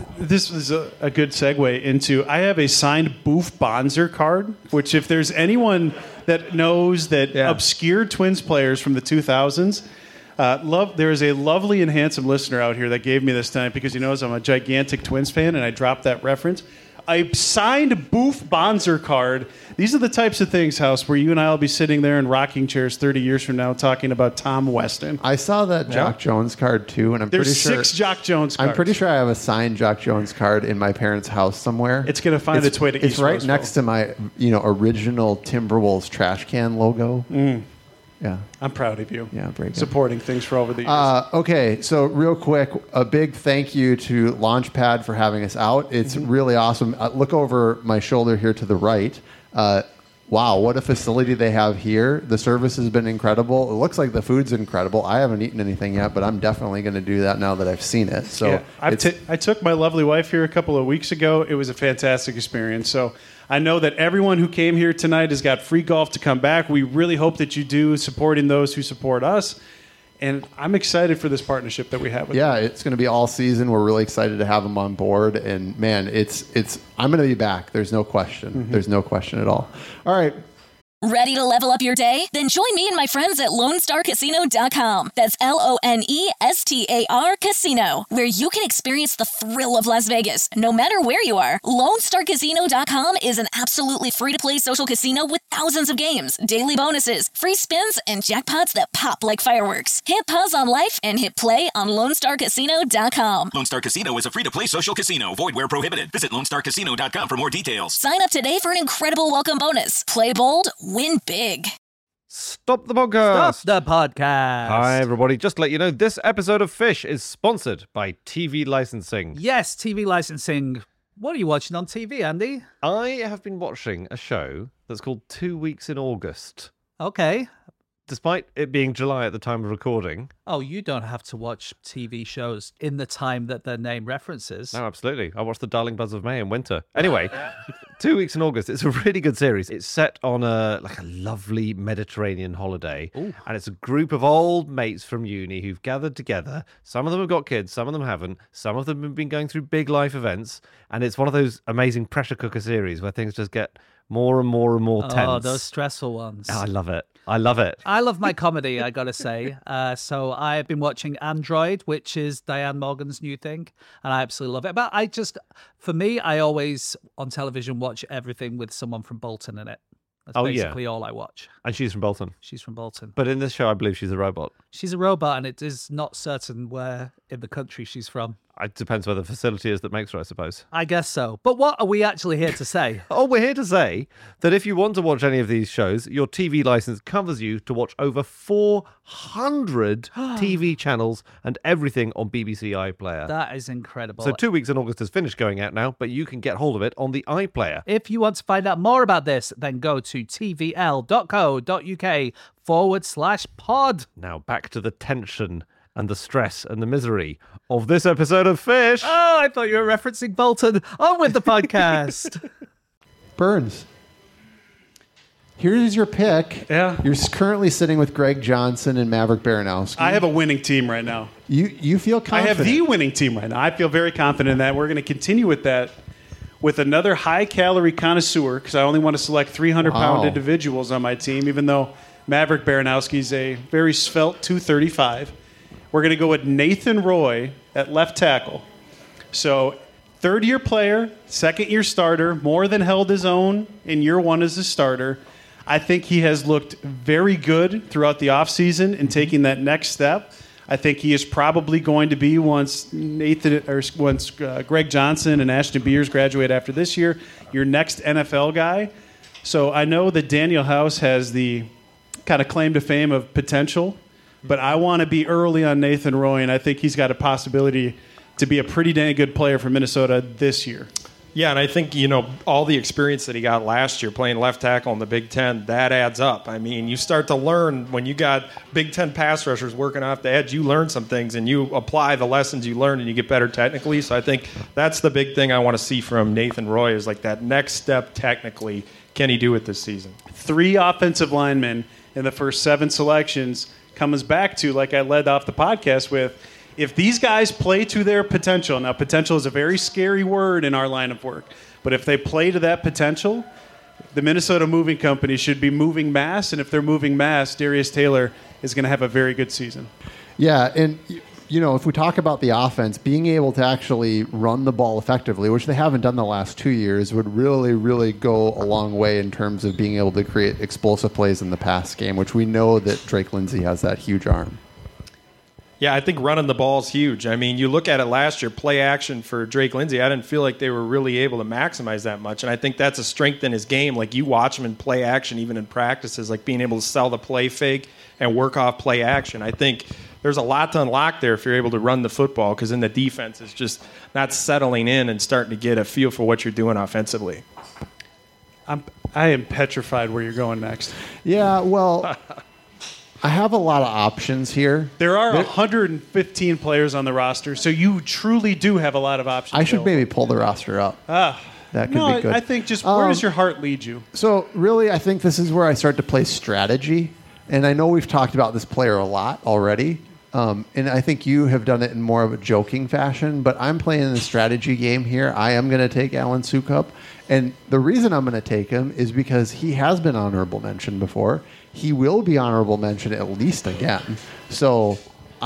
S6: a good segue into, I have a signed Boof Bonzer card, which if there's anyone that knows that obscure Twins players from the 2000s, there is a lovely and handsome listener out here that gave me this time because he knows I'm a gigantic Twins fan, and I dropped that reference. A signed Boof Bonzer card. These are the types of things, House, where you and I will be sitting there in rocking chairs 30 years from now talking about Tom Weston.
S5: I saw that Jock Jones card, too, and I'm
S6: There's
S5: pretty sure...
S6: 6 Jock Jones cards.
S5: I'm pretty sure I have a signed Jock Jones card in my parents' house somewhere.
S6: It's going to find its way to East
S5: It's right
S6: Roseville.
S5: next to my original Timberwolves trash can logo. Yeah.
S6: I'm proud of you.
S5: Yeah, very good.
S6: Supporting things for over the years.
S5: Okay, so real quick, a big thank you to Launchpad for having us out. It's really awesome. Look over my shoulder here to the right. Wow, what a facility they have here. The service has been incredible. It looks like the food's incredible. I haven't eaten anything yet, but I'm definitely going to do that now that I've seen it. So
S6: I took my lovely wife here a couple of weeks ago. It was a fantastic experience. So I know that everyone who came here tonight has got free golf to come back. We really hope that you do, supporting those who support us. And I'm excited for this partnership that we have with them.
S5: It's going to be all season. We're really excited to have them on board. And, man, I'm going to be back. There's no question. There's no question at all. All right.
S1: Ready to level up your day? Then join me and my friends at LoneStarCasino.com. That's LoneStar Casino, where you can experience the thrill of Las Vegas, no matter where you are. LoneStarCasino.com is an absolutely free-to-play social casino with thousands of games, daily bonuses, free spins, and jackpots that pop like fireworks. Hit pause on life and hit play on LoneStarCasino.com.
S2: Lone Star Casino is a free-to-play social casino. Void where prohibited. Visit LoneStarCasino.com for more details.
S1: Sign up today for an incredible welcome bonus. Play bold, win big.
S3: Stop the podcast.
S4: Stop the podcast.
S3: Hi, everybody. Just to let you know, this episode of Fish is sponsored by TV Licensing.
S4: Yes, TV licensing. What are you watching on TV, Andy?
S3: I have been watching a show that's called 2 Weeks in August.
S4: Okay.
S3: despite it being July at the time of recording.
S4: Oh, you don't have to watch TV shows in the time that their name references.
S3: No, absolutely. I watched The Darling Buds of May in winter. Anyway, 2 weeks in August. It's a really good series. It's set on a lovely Mediterranean holiday.
S4: Ooh.
S3: And it's a group of old mates from uni who've gathered together. Some of them have got kids, some of them haven't. Some of them have been going through big life events. And it's one of those amazing pressure cooker series where things just get more and more and more tense.
S4: Oh, those stressful ones.
S3: Oh, I love it. I love it.
S4: I love my comedy, I gotta say. So I've been watching Android, which is Diane Morgan's new thing, and I absolutely love it. But for me, I always on television watch everything with someone from Bolton in it. That's basically all I watch.
S3: And she's from Bolton.
S4: She's from Bolton.
S3: But in this show, I believe she's a robot.
S4: She's a robot, and it is not certain where in the country she's from.
S3: It depends where the facility is that makes her, I suppose.
S4: I guess so. But what are we actually here to say?
S3: Oh, we're here to say that if you want to watch any of these shows, your TV license covers you to watch over 400 TV channels and everything on BBC iPlayer.
S4: That is incredible.
S3: So 2 weeks in August has finished going out now, but you can get hold of it on the iPlayer.
S4: If you want to find out more about this, then go to tvl.co.uk/pod.
S3: Now back to the tension and the stress and the misery of this episode of Fish.
S4: Oh, I thought you were referencing Bolton. On with the podcast.
S5: Burns. Here's your pick.
S6: Yeah.
S5: You're currently sitting with Greg Johnson and Maverick Baranowski.
S6: I have a winning team right now.
S5: You feel confident.
S6: I have the winning team right now. I feel very confident in that. We're going to continue with that with another high-calorie connoisseur because I only want to select 300-pound individuals on my team, even though Maverick Baranowski's a very svelte 235. We're going to go with Nathan Roy at left tackle. So, third-year player, second-year starter, more than held his own in year one as a starter. I think he has looked very good throughout the offseason in taking that next step. I think he is probably going to be once Greg Johnson and Ashton Beers graduate after this year, your next NFL guy. So I know that Daniel House has the kind of claim to fame of potential, but I want to be early on Nathan Roy, and I think he's got a possibility to be a pretty dang good player for Minnesota this year.
S7: Yeah, and I think, all the experience that he got last year playing left tackle in the Big Ten, that adds up. I mean, you start to learn when you got Big Ten pass rushers working off the edge, you learn some things and you apply the lessons you learned and you get better technically. So I think that's the big thing I want to see from Nathan Roy is like that next step technically. Can he do it this season? 3
S6: offensive linemen in the first 7 selections comes back to, like I led off the podcast with, if these guys play to their potential, now potential is a very scary word in our line of work, but if they play to that potential, the Minnesota Moving Company should be moving mass, and if they're moving mass, Darius Taylor is going to have a very good season.
S5: Yeah, and if we talk about the offense, being able to actually run the ball effectively, which they haven't done the last 2 years, would really, really go a long way in terms of being able to create explosive plays in the pass game, which we know that Drake Lindsay has that huge arm.
S7: Yeah, I think running the ball is huge. I mean, you look at it last year, play action for Drake Lindsay, I didn't feel like they were really able to maximize that much. And I think that's a strength in his game. Like, you watch him in play action, even in practices, like being able to sell the play fake and work off play action. I think there's a lot to unlock there if you're able to run the football because then the defense is just not settling in and starting to get a feel for what you're doing offensively.
S6: I am petrified where you're going next.
S5: Yeah, well, I have a lot of options here.
S6: There are 115 players on the roster, so you truly do have a lot of options.
S5: I should maybe pull the roster up. That could be good.
S6: I think just where does your heart lead you?
S5: So really, I think this is where I start to play strategy. And I know we've talked about this player a lot already. And I think you have done it in more of a joking fashion. But I'm playing the strategy game here. I am going to take Alan Sukup. And the reason I'm going to take him is because he has been honorable mention before. He will be honorable mention at least again. So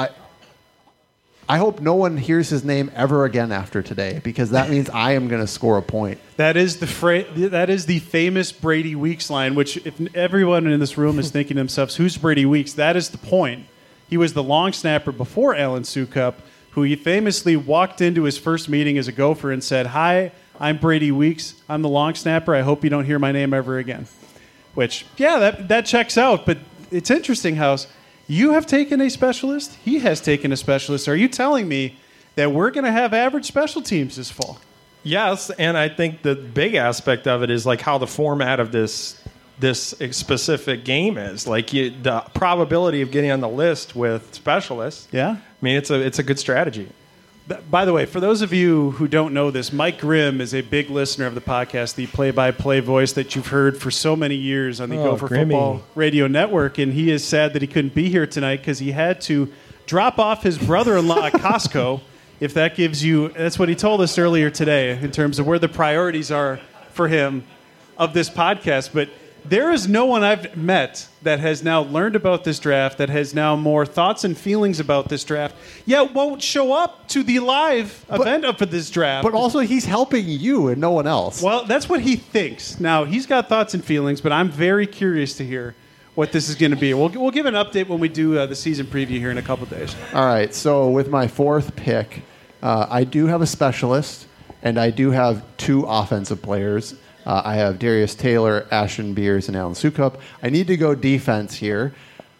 S5: I hope no one hears his name ever again after today, because that means I am going to score a point.
S6: That is the famous Brady Weeks line, which if everyone in this room is thinking to themselves, who's Brady Weeks? That is the point. He was the long snapper before Alan Sukup, who he famously walked into his first meeting as a Gopher and said, "Hi, I'm Brady Weeks. I'm the long snapper. I hope you don't hear my name ever again." Which, yeah, that checks out. But it's interesting, House. You have taken a specialist. He has taken a specialist. Are you telling me that we're going to have average special teams this fall?
S7: Yes, and I think the big aspect of it is like how the format of this this specific game is. Like the probability of getting on the list with specialists.
S6: Yeah.
S7: I mean, it's a good strategy.
S6: By the way, for those of you who don't know this, Mike Grimm is a big listener of the podcast, the play-by-play voice that you've heard for so many years on the Gopher
S7: Grimmy.
S6: Football Radio Network, and he is sad that he couldn't be here tonight because he had to drop off his brother-in-law at Costco. If that gives you, that's what he told us earlier today in terms of where the priorities are for him of this podcast. But there is no one I've met that has now learned about this draft, that has now more thoughts and feelings about this draft, yet won't show up to the live event of this draft.
S5: But also, he's helping you and no one else.
S6: Well, that's what he thinks. Now, he's got thoughts and feelings, but I'm very curious to hear what this is going to be. We'll give an update when we do the season preview here in a couple of days.
S5: All right, so with my fourth pick, I do have a specialist, and I do have two offensive players. I have Darius Taylor, Ashton Beers, and Alan Sukup. I need to go defense here.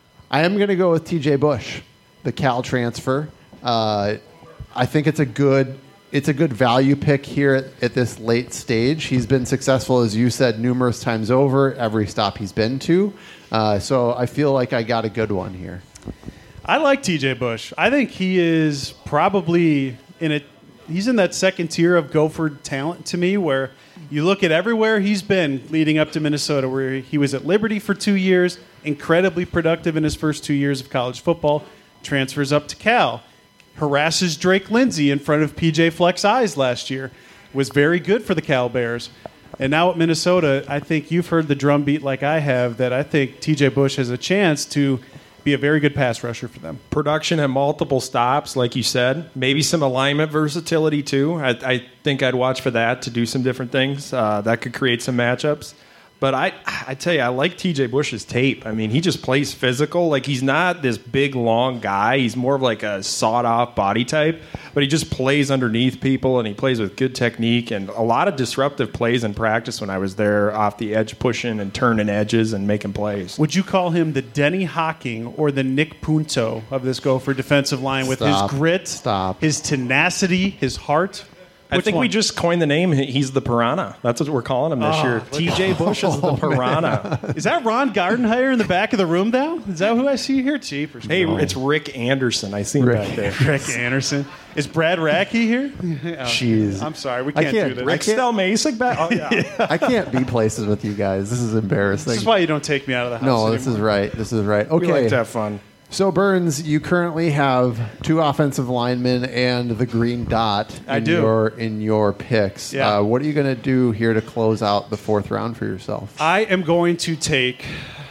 S5: I am going to go with T.J. Bush, the Cal transfer. I think it's a good value pick here at this late stage. He's been successful, as you said, numerous times over, every stop he's been to. So I feel like I got a good one here.
S6: I like T.J. Bush. I think he is probably he's in that second tier of Gopher talent to me, where you look at everywhere he's been leading up to Minnesota, where he was at Liberty for 2 years, incredibly productive in his first 2 years of college football, transfers up to Cal, harasses Drake Lindsay in front of PJ Fleck's eyes last year, was very good for the Cal Bears. And now at Minnesota, I think you've heard the drumbeat like I have, that I think T.J. Bush has a chance to be a very good pass rusher for them.
S7: Production at multiple stops, like you said. Maybe some alignment versatility, too. I think I'd watch for that to do some different things. That could create some matchups. But I tell you, I like T.J. Bush's tape. I mean, he just plays physical. Like, he's not this big, long guy. He's more of like a sawed-off body type. But he just plays underneath people, and he plays with good technique. And a lot of disruptive plays in practice when I was there, off the edge, pushing and turning edges and making plays.
S6: Would you call him the Denny Hocking or the Nick Punto of this Gopher defensive line with his grit, his tenacity, his heart?
S7: I think
S6: one?
S7: we just coined the name. He's the Piranha. That's what we're calling him this year. T.J. Bush is the Piranha.
S6: Is that Ron Gardenhire in the back of the room now? Is that who I see here? Cheapers.
S7: Hey, it's Rick Anderson. I see him back there.
S6: Rick Anderson. Is Brad Rackey here?
S5: Jeez.
S6: I'm sorry. We can't do this.
S7: Rick Stelmasic back? Oh, yeah.
S5: I can't be places with you guys. This is embarrassing.
S6: This is why you don't take me out of the house
S5: No,
S6: anymore.
S5: this is right. This is right. Okay.
S7: We like to have fun.
S5: So, Burns, you currently have two offensive linemen and the green dot in your picks.
S6: Yeah.
S5: What are you going to do here to close out the fourth round for yourself?
S6: I am going to take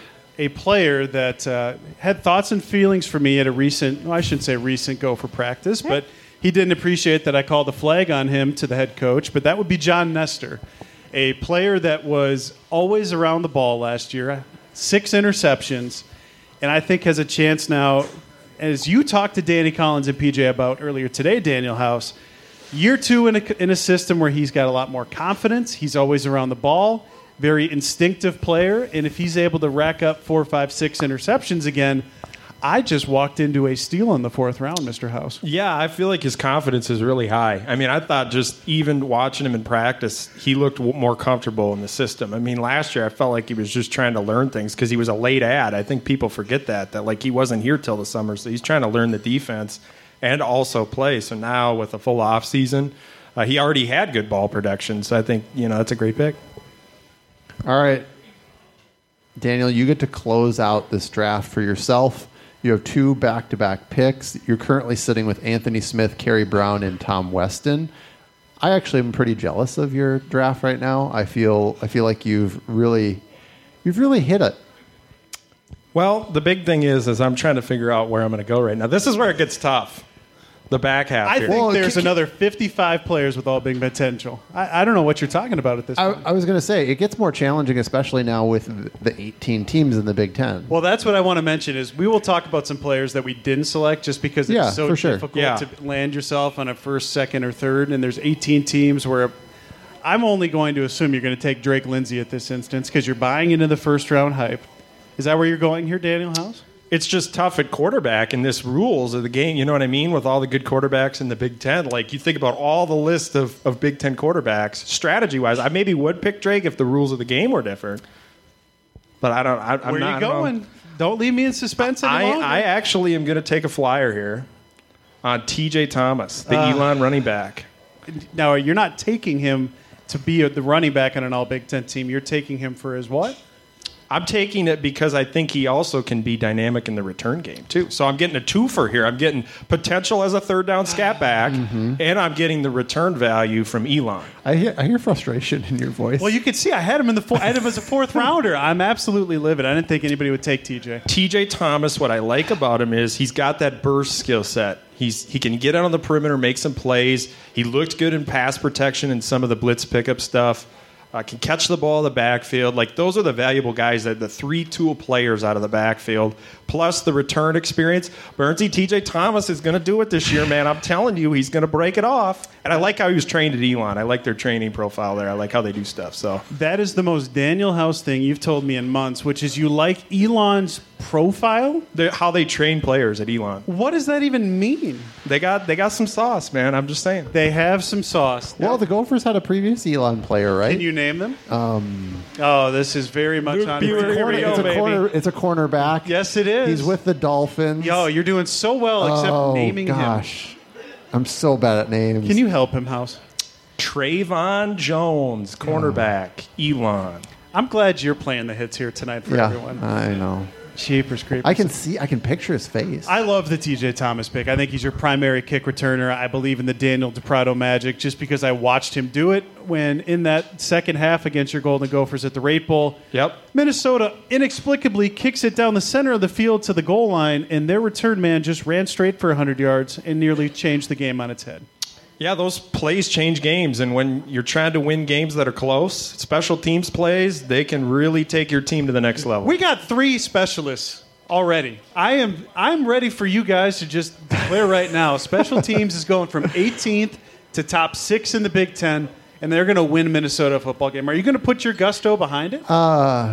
S6: a player that had thoughts and feelings for me at a recent, I shouldn't say recent Gopher practice, but he didn't appreciate that I called a flag on him to the head coach, but that would be John Nestor, a player that was always around the ball last year, 6 interceptions, and I think has a chance now, as you talked to Danny Collins and PJ about earlier today, Daniel House, year 2 in a system where he's got a lot more confidence. He's always around the ball, very instinctive player, and if he's able to rack up 4, 5, 6 interceptions again, I just walked into a steal in the 4th round, Mr. House.
S7: Yeah, I feel like his confidence is really high. I mean, I thought just even watching him in practice, he looked more comfortable in the system. I mean, last year I felt like he was just trying to learn things because he was a late ad. I think people forget that like he wasn't here till the summer, so he's trying to learn the defense and also play. So now with a full off season, he already had good ball production. So I think, that's a great pick.
S5: All right. Daniel, you get to close out this draft for yourself. You have 2 back-to-back picks. You're currently sitting with Anthony Smith, Kerry Brown, and Tom Weston. I actually am pretty jealous of your draft right now. I feel like you've really hit it.
S7: Well, the big thing is I'm trying to figure out where I'm going to go right now. This is where it gets tough. The back half.
S6: I
S7: here.
S6: think there's another 55 players with all big potential. I don't know what you're talking about at this point.
S5: I was going to say, it gets more challenging, especially now with the 18 teams in the Big Ten.
S6: Well, that's what I want to mention is we will talk about some players that we didn't select just because it's so difficult to land yourself on a first, second, or third, and there's 18 teams where I'm only going to assume you're going to take Drake Lindsay at this instance because you're buying into the first-round hype. Is that where you're going here, Daniel House?
S7: It's just tough at quarterback in this rules of the game. You know what I mean? With all the good quarterbacks in the Big Ten. Like, you think about all the list of Big Ten quarterbacks, strategy-wise, I maybe would pick Drake if the rules of the game were different. But I'm
S6: Where
S7: not.
S6: are you going? Don't leave me in suspense any longer.
S7: I actually am going to take a flyer here on T.J. Thomas, the Elon running back.
S6: Now, you're not taking him to be the running back on an all Big Ten team. You're taking him for his what?
S7: I'm taking it because I think he also can be dynamic in the return game, too. So I'm getting a twofer here. I'm getting potential as a third down scat back, and I'm getting the return value from Elon.
S5: I hear frustration in your voice.
S6: Well, you can see I had him I had him as a fourth rounder. I'm absolutely livid. I didn't think anybody would take TJ.
S7: TJ Thomas, what I like about him is he's got that burst skill set. He can get out on the perimeter, make some plays. He looked good in pass protection and some of the blitz pickup stuff. Can catch the ball in the backfield. Like, those are the valuable guys, that the three tool players out of the backfield, plus the return experience. Bernsey, TJ Thomas is going to do it this year, man. I'm telling you, he's going to break it off. And I like how he was trained at Elon. I like their training profile there. I like how they do stuff. So
S6: that is the most Daniel House thing you've told me in months, which is you like Elon's profile?
S7: How they train players at Elon.
S6: What does that even mean?
S7: They got some sauce, man. I'm just saying.
S6: They have some sauce.
S5: Well, the Gophers had a previous Elon player, right?
S6: Can you name them? Oh, this is very much
S7: Luke
S6: on
S7: Bueller, here we go,
S5: It's a cornerback.
S6: Yes, it is.
S5: He's with the Dolphins.
S6: Yo, you're doing so well, except naming him.
S5: Gosh. I'm so bad at names.
S6: Can you help him, House?
S7: Trayvon Jones, cornerback, Elon.
S6: I'm glad you're playing the hits here tonight for everyone.
S5: I know.
S6: Cheapers, creepers.
S5: I can picture his face.
S6: I love the TJ Thomas pick. I think he's your primary kick returner. I believe in the Daniel DePrado magic just because I watched him do it when in that second half against your Golden Gophers at the Rate Bowl.
S7: Yep.
S6: Minnesota inexplicably kicks it down the center of the field to the goal line, and their return man just ran straight for 100 yards and nearly changed the game on its head.
S7: Yeah, those plays change games, and when you're trying to win games that are close, special teams plays, they can really take your team to the next level.
S6: We got 3 specialists already. I'm ready for you guys to just declare right now. Special teams is going from 18th to top 6 in the Big Ten, and they're going to win Minnesota a football game. Are you going to put your gusto behind it?
S5: I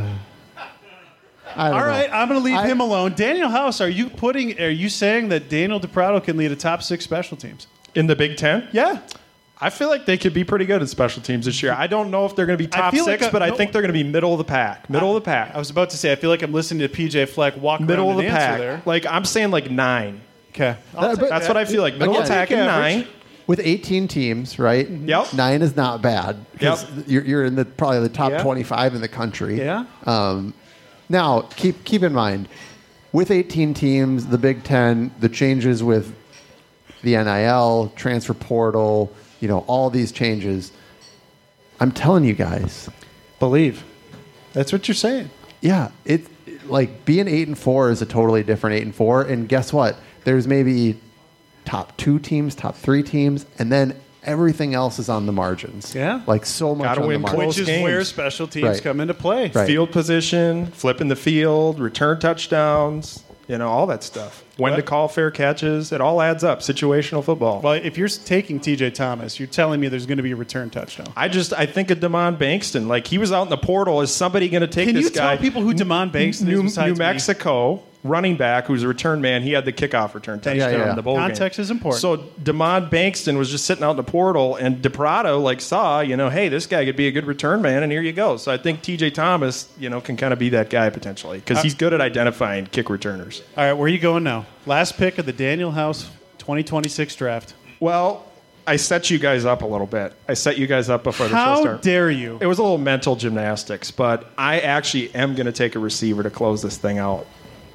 S5: don't know.
S6: All right, I'm going to leave him alone. Daniel House, are you saying that Daniel DePrado can lead a top 6 special teams?
S7: In the Big Ten?
S6: Yeah.
S7: I feel like they could be pretty good at special teams this year. I don't know if they're going to be top 6, but I think they're going to be middle of the pack. Middle of the pack.
S6: I was about to say, I feel like I'm listening to PJ Fleck walk
S7: middle
S6: around
S7: of the pack.
S6: there.
S7: Like, I'm saying like 9.
S6: Okay.
S7: That's what I feel like. Middle of the pack and 9.
S5: With 18 teams, right?
S7: Yep.
S5: 9 is not bad.
S7: Yep.
S5: You're in probably the top 25 in the country.
S6: Yeah.
S5: Now, keep in mind, with 18 teams, the Big Ten, the changes with the NIL, transfer portal, all these changes. I'm telling you guys.
S6: Believe. That's what you're saying.
S5: Yeah. It's like being 8-4 is a totally different 8-4. And guess what? There's maybe top 2 teams, top 3 teams, and then everything else is on the margins.
S6: Yeah.
S5: Like so much
S7: Gotta
S5: on
S7: win
S5: the margins.
S6: Which is
S7: games.
S6: where special teams come into play.
S5: Right.
S7: Field position, flipping the field, return touchdowns, all that stuff. When to call fair catches, it all adds up. Situational football.
S6: Well, if you're taking TJ Thomas, you're telling me there's going to be a return touchdown.
S7: I think of Damon Bankston. Like, he was out in the portal. Is somebody going to take
S6: Can
S7: this
S6: you
S7: guy?
S6: tell people who Damon Bankston is besides
S7: New
S6: me?
S7: Mexico running back who's a return man. He had the kickoff return touchdown in the bowl
S6: Context
S7: game.
S6: is important.
S7: So Damon Bankston was just sitting out in the portal, and DePrado saw, hey, this guy could be a good return man, and here you go. So I think TJ Thomas, can kind of be that guy potentially because he's good at identifying kick returners.
S6: All right, where are you going now? Last pick of the Daniel House 2026 draft.
S7: Well, I set you guys up a little bit. I set you guys up before the show started.
S6: How dare you?
S7: It was a little mental gymnastics, but I actually am going to take a receiver to close this thing out.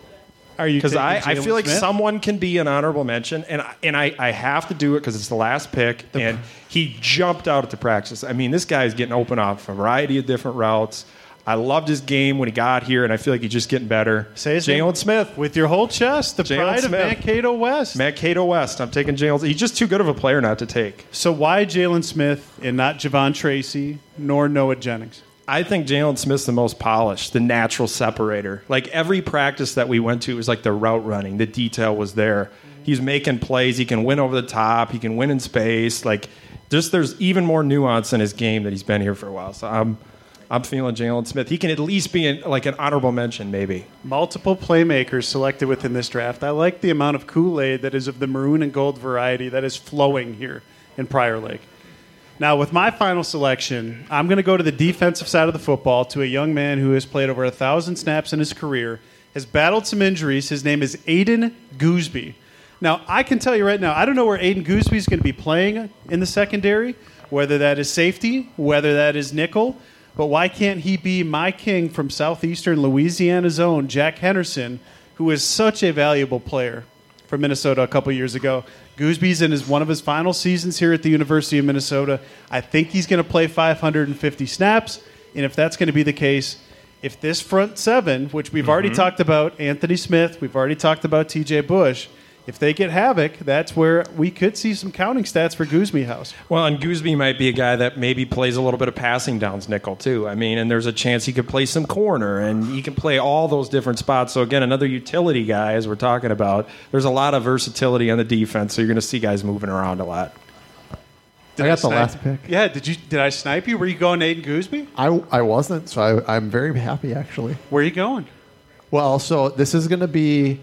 S6: Are you?
S7: Because I feel like
S6: Smith?
S7: someone can be an honorable mention, and I have to do it because it's the last pick, and he jumped out at the practice. I mean, this guy's getting open off a variety of different routes. I loved his game when he got here, and I feel like he's just getting better.
S6: Say his name.
S7: Jalen Smith.
S6: With your whole chest, the
S7: Jalen
S6: pride of
S7: Smith.
S6: Mankato West.
S7: Mankato West. I'm taking Jalen. He's just too good of a player not to take.
S6: So why Jalen Smith and not Javon Tracy nor Noah Jennings?
S7: I think Jalen Smith's the most polished, the natural separator. Like, every practice that we went to was like the route running. The detail was there. He's making plays. He can win over the top. He can win in space. Like, there's even more nuance in his game that he's been here for a while. So I'm feeling Jalen Smith. He can at least be an honorable mention, maybe.
S6: Multiple playmakers selected within this draft. I like the amount of Kool-Aid that is of the maroon and gold variety that is flowing here in Prior Lake. Now, with my final selection, I'm going to go to the defensive side of the football to a young man who has played over 1,000 snaps in his career, has battled some injuries. His name is Aiden Gooseby. Now, I can tell you right now, I don't know where Aiden Gooseby is going to be playing in the secondary, whether that is safety, whether that is nickel, but why can't he be my king from southeastern Louisiana's own Jack Henderson, who is such a valuable player for Minnesota a couple years ago. Gooseby's in one of his final seasons here at the University of Minnesota. I think he's going to play 550 snaps, and if that's going to be the case, if this front seven, which we've already talked about, Anthony Smith, we've already talked about T.J. Bush, if they get havoc, that's where we could see some counting stats for Gooseby House.
S7: Well, and Gooseby might be a guy that maybe plays a little bit of passing downs nickel, too. I mean, and there's a chance he could play some corner, and he can play all those different spots. So, again, another utility guy, as we're talking about. There's a lot of versatility on the defense, so you're going to see guys moving around a lot.
S5: I got the last pick.
S6: Yeah, did I snipe you? Were you going Aiden Gooseby?
S5: I wasn't, so I'm very happy, actually.
S6: Where are you going?
S5: Well, so this is going to be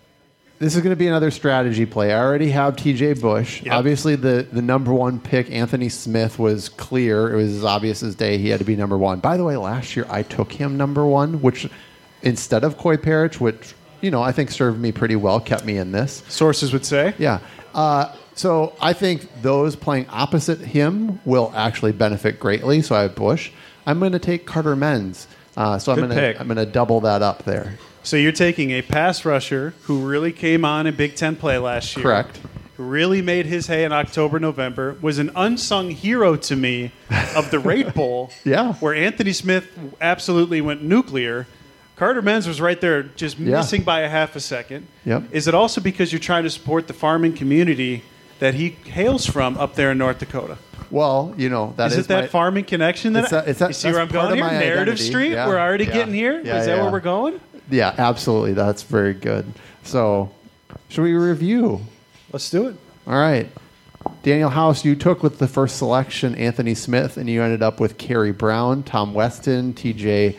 S5: another strategy play. I already have T.J. Bush.
S6: Yep.
S5: Obviously, the number one pick, Anthony Smith, was clear. It was as obvious as day he had to be number one. By the way, last year I took him number one, which instead of Coy Parrish, which I think served me pretty well, kept me in this.
S6: Sources would say.
S5: Yeah. So I think those playing opposite him will actually benefit greatly. So I have Bush. I'm going to take Carter Menz. So I'm going to double that up there.
S6: So you're taking a pass rusher who really came on in Big Ten play last year.
S5: Correct.
S6: Who really made his hay in October, November, was an unsung hero to me of the Rate Bowl.
S5: Yeah.
S6: Where Anthony Smith absolutely went nuclear. Carter Menz was right there just missing by a half a second.
S5: Yep.
S6: Is it also because you're trying to support the farming community that he hails from up there in North Dakota?
S5: Well, that
S6: is it that farming connection that you see where I'm going here? Narrative
S5: identity.
S6: Street?
S5: Yeah.
S6: We're already getting here?
S5: Yeah,
S6: is that where we're going?
S5: Yeah, absolutely. That's very good. So, should we review?
S6: Let's do it.
S5: All right. Daniel House, you took with the first selection Anthony Smith, and you ended up with Kerry Brown, Tom Weston, TJ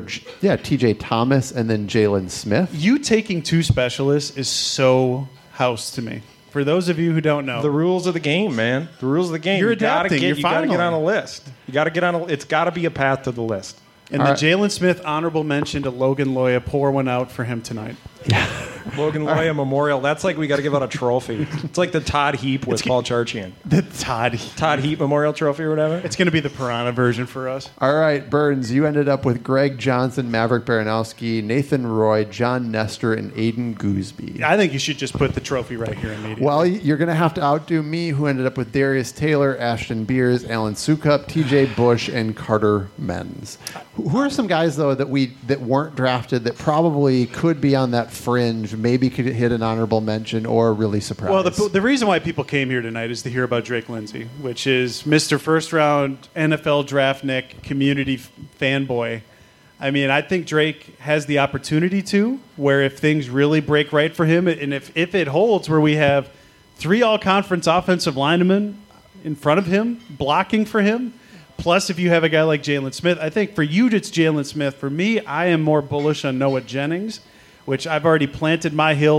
S5: Thomas, and then Jalen Smith.
S6: You taking two specialists is so House to me. For those of you who don't know,
S7: the rules of the game, man. The rules of the game.
S6: You're
S7: you gotta
S6: adapting.
S7: you got to get on a list. You got to get on. It's got to be a path to the list.
S6: And
S5: All
S6: the
S5: right.
S6: Jalen Smith honorable mention to Logan Loya, pour one out for him tonight.
S7: Logan Loya Memorial. That's like we got to give out a trophy. It's like the Todd Heap with Paul Charchian.
S6: The Todd
S7: Heap Memorial Trophy or whatever.
S6: It's going to be the Piranha version for us.
S5: All right, Burns, you ended up with Greg Johnson, Maverick Baranowski, Nathan Roy, John Nestor, and Aiden Gooseby.
S6: I think you should just put the trophy right here immediately.
S5: Well, you're going to have to outdo me, who ended up with Darius Taylor, Ashton Beers, Alan Sukup, TJ Bush, and Carter Menz. Who are some guys, though, that weren't drafted that probably could be on that fringe, maybe could hit an honorable mention or really surprise?
S6: Well, the reason why people came here tonight is to hear about Drake Lindsay, which is Mr. First Round NFL Draft Nick community fanboy. I mean, I think Drake has the opportunity to, where if things really break right for him, and if it holds where we have 3 all-conference offensive linemen in front of him, blocking for him, plus if you have a guy like Jalen Smith, I think for you it's Jalen Smith. For me, I am more bullish on Noah Jennings, which I've already planted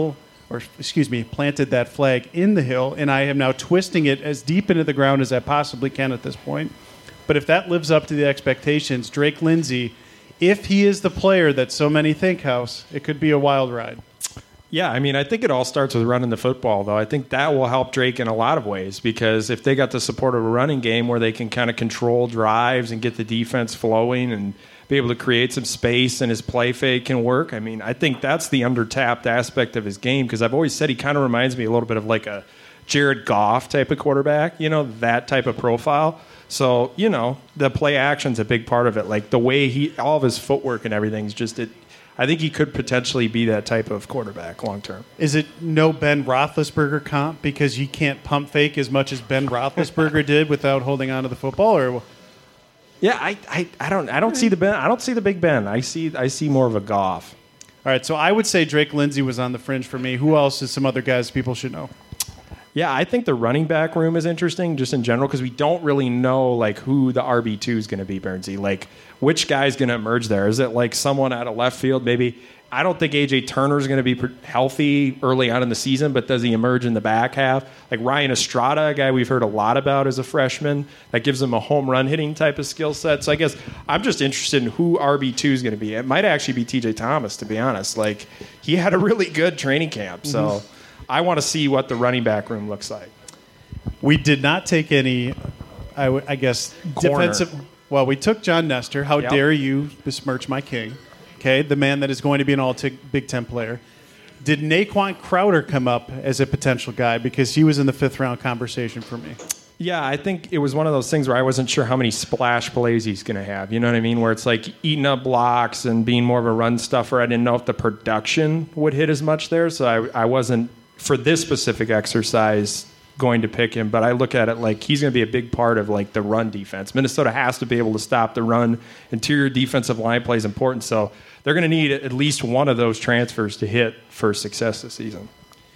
S6: that flag in the hill, and I am now twisting it as deep into the ground as I possibly can at this point. But if that lives up to the expectations, Drake Lindsay, if he is the player that so many think, House, it could be a wild ride.
S7: Yeah, I mean, I think it all starts with running the football, though. I think that will help Drake in a lot of ways because if they got the support of a running game where they can kind of control drives and get the defense flowing and be able to create some space and his play fake can work, I mean, I think that's the under-tapped aspect of his game because I've always said he kind of reminds me a little bit of like a Jared Goff type of quarterback, that type of profile. So, the play action's a big part of it. Like the way all of his footwork and everything's just it. I think he could potentially be that type of quarterback long term.
S6: Is it no Ben Roethlisberger comp because you can't pump fake as much as Ben Roethlisberger did without holding on to the football? Or
S7: yeah, I don't see the Ben. I don't see the Big Ben. I see more of a Goff.
S6: All right, so I would say Drake Lindsay was on the fringe for me. Who else is some other guys people should know?
S7: Yeah, I think the running back room is interesting just in general because we don't really know like who the RB2 is going to be, Bernsey. Like which guy's going to emerge there? Is it like someone out of left field? Maybe I don't think A.J. Turner is going to be healthy early on in the season, but does he emerge in the back half? Like Ryan Estrada, a guy we've heard a lot about as a freshman, that gives him a home run hitting type of skill set. So I guess I'm just interested in who RB2 is going to be. It might actually be T.J. Thomas, to be honest. Like, he had a really good training camp, so I want to see what the running back room looks like.
S6: We did not take any, I guess,
S7: Corner.
S6: defensive. Well, we took John Nestor. How dare you besmirch my king? Okay, the man that is going to be an all-Big Ten player. Did Naquan Crowder come up as a potential guy? Because he was in the 5th-round conversation for me.
S7: Yeah, I think it was one of those things where I wasn't sure how many splash plays he's going to have. You know what I mean? Where it's like eating up blocks and being more of a run stuffer. I didn't know if the production would hit as much there, so I wasn't, for this specific exercise, going to pick him. But I look at it like he's going to be a big part of like the run defense. Minnesota has to be able to stop the run. Interior defensive line play is important, so they're going to need at least one of those transfers to hit for success this season.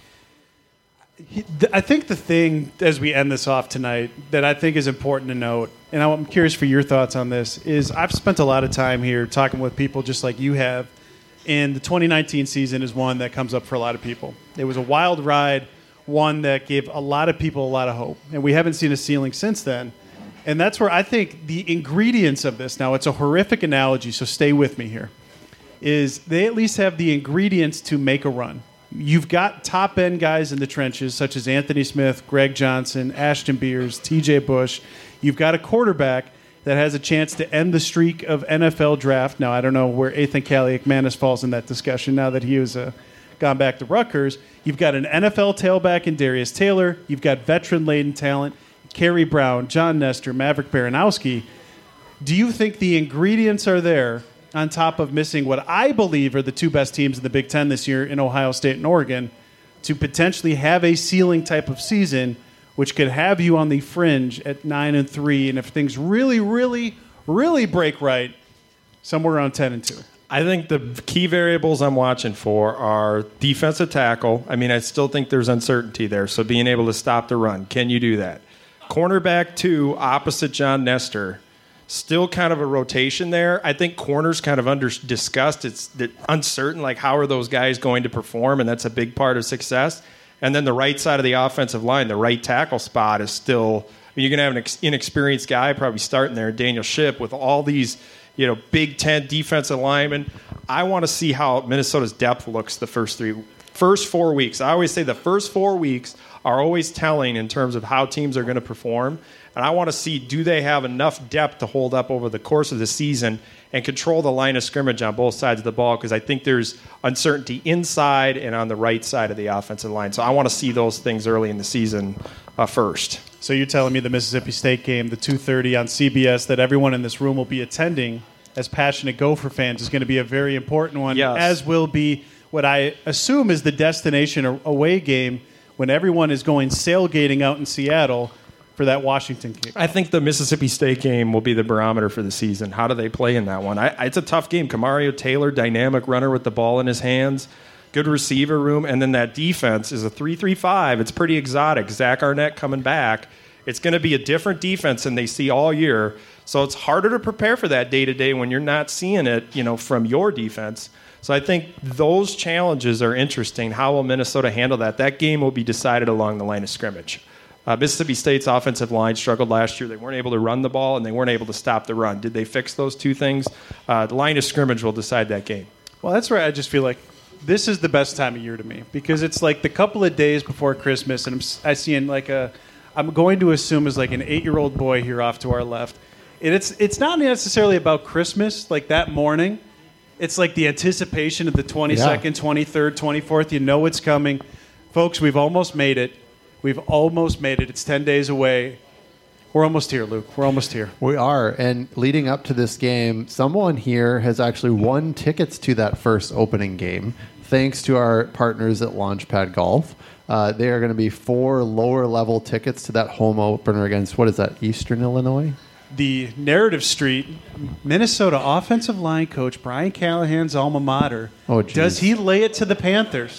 S6: I think the thing, as we end this off tonight, that I think is important to note, and I'm curious for your thoughts on this, is I've spent a lot of time here talking with people just like you have, and the 2019 season is one that comes up for a lot of people. It was a wild ride, one that gave a lot of people a lot of hope, and we haven't seen a ceiling since then. And that's where I think the ingredients of this, now it's a horrific analogy, so stay with me here, is they at least have the ingredients to make a run. You've got top-end guys in the trenches, such as Anthony Smith, Greg Johnson, Ashton Beers, T.J. Bush. You've got a quarterback that has a chance to end the streak of NFL draft. Now, I don't know where Ethan Kaliakmanis falls in that discussion now that he has gone back to Rutgers. You've got an NFL tailback in Darius Taylor. You've got veteran-laden talent, Kerry Brown, John Nestor, Maverick Baranowski. Do you think the ingredients are there on top of missing what I believe are the two best teams in the Big Ten this year in Ohio State and Oregon to potentially have a ceiling type of season which could have you on the fringe at 9-3, and if things really, really, really break right, somewhere around 10-2?
S7: I think the key variables I'm watching for are defensive tackle. I mean, I still think there's uncertainty there, so being able to stop the run. Can you do that? Cornerback 2, opposite John Nestor. Still kind of a rotation there. I think corner's kind of discussed. It's uncertain, like how are those guys going to perform, and that's a big part of success. And then the right side of the offensive line, the right tackle spot is still, I mean, you're going to have an inexperienced guy probably starting there, Daniel Shipp, with all these, Big Ten defensive linemen. I want to see how Minnesota's depth looks the first 4 weeks. I always say the first 4 weeks are always telling in terms of how teams are going to perform. And I want to see, do they have enough depth to hold up over the course of the season and control the line of scrimmage on both sides of the ball? Because I think there's uncertainty inside and on the right side of the offensive line. So I want to see those things early in the season first.
S6: So you're telling me the Mississippi State game, the 2:30 on CBS, that everyone in this room will be attending as passionate Gopher fans is going to be a very important one,
S7: yes.
S6: As will be what I assume is the destination away game when everyone is going sailgating out in Seattle for that Washington kick.
S7: I think the Mississippi State game will be the barometer for the season. How do they play in that one? It's a tough game. Kamario Taylor, dynamic runner with the ball in his hands, good receiver room, and then that defense is a 3-3-5. It's pretty exotic. Zach Arnett coming back. It's going to be a different defense than they see all year, so it's harder to prepare for that day-to-day when you're not seeing it, from your defense. So I think those challenges are interesting. How will Minnesota handle that? That game will be decided along the line of scrimmage. Mississippi State's offensive line struggled last year. They weren't able to run the ball, and they weren't able to stop the run. Did they fix those two things? The line of scrimmage will decide that game.
S6: Well, that's where I just feel like this is the best time of year to me, because it's like the couple of days before Christmas, and I see I'm going to assume is like an 8-year-old boy here off to our left. And it's not necessarily about Christmas, like that morning. It's like the anticipation of the 22nd, 23rd, 24th. You know it's coming. Folks, we've almost made it. It's 10 days away. We're almost here, Luke. We're almost here.
S5: We are. And leading up to this game, someone here has actually won tickets to that first opening game, thanks to our partners at Launchpad Golf. They are going to be 4 lower-level tickets to that home opener against, what is that, Eastern Illinois?
S6: The Narrative Street, Minnesota offensive line coach Brian Callahan's alma mater.
S5: Oh, geez.
S6: Does he lay it to the Panthers?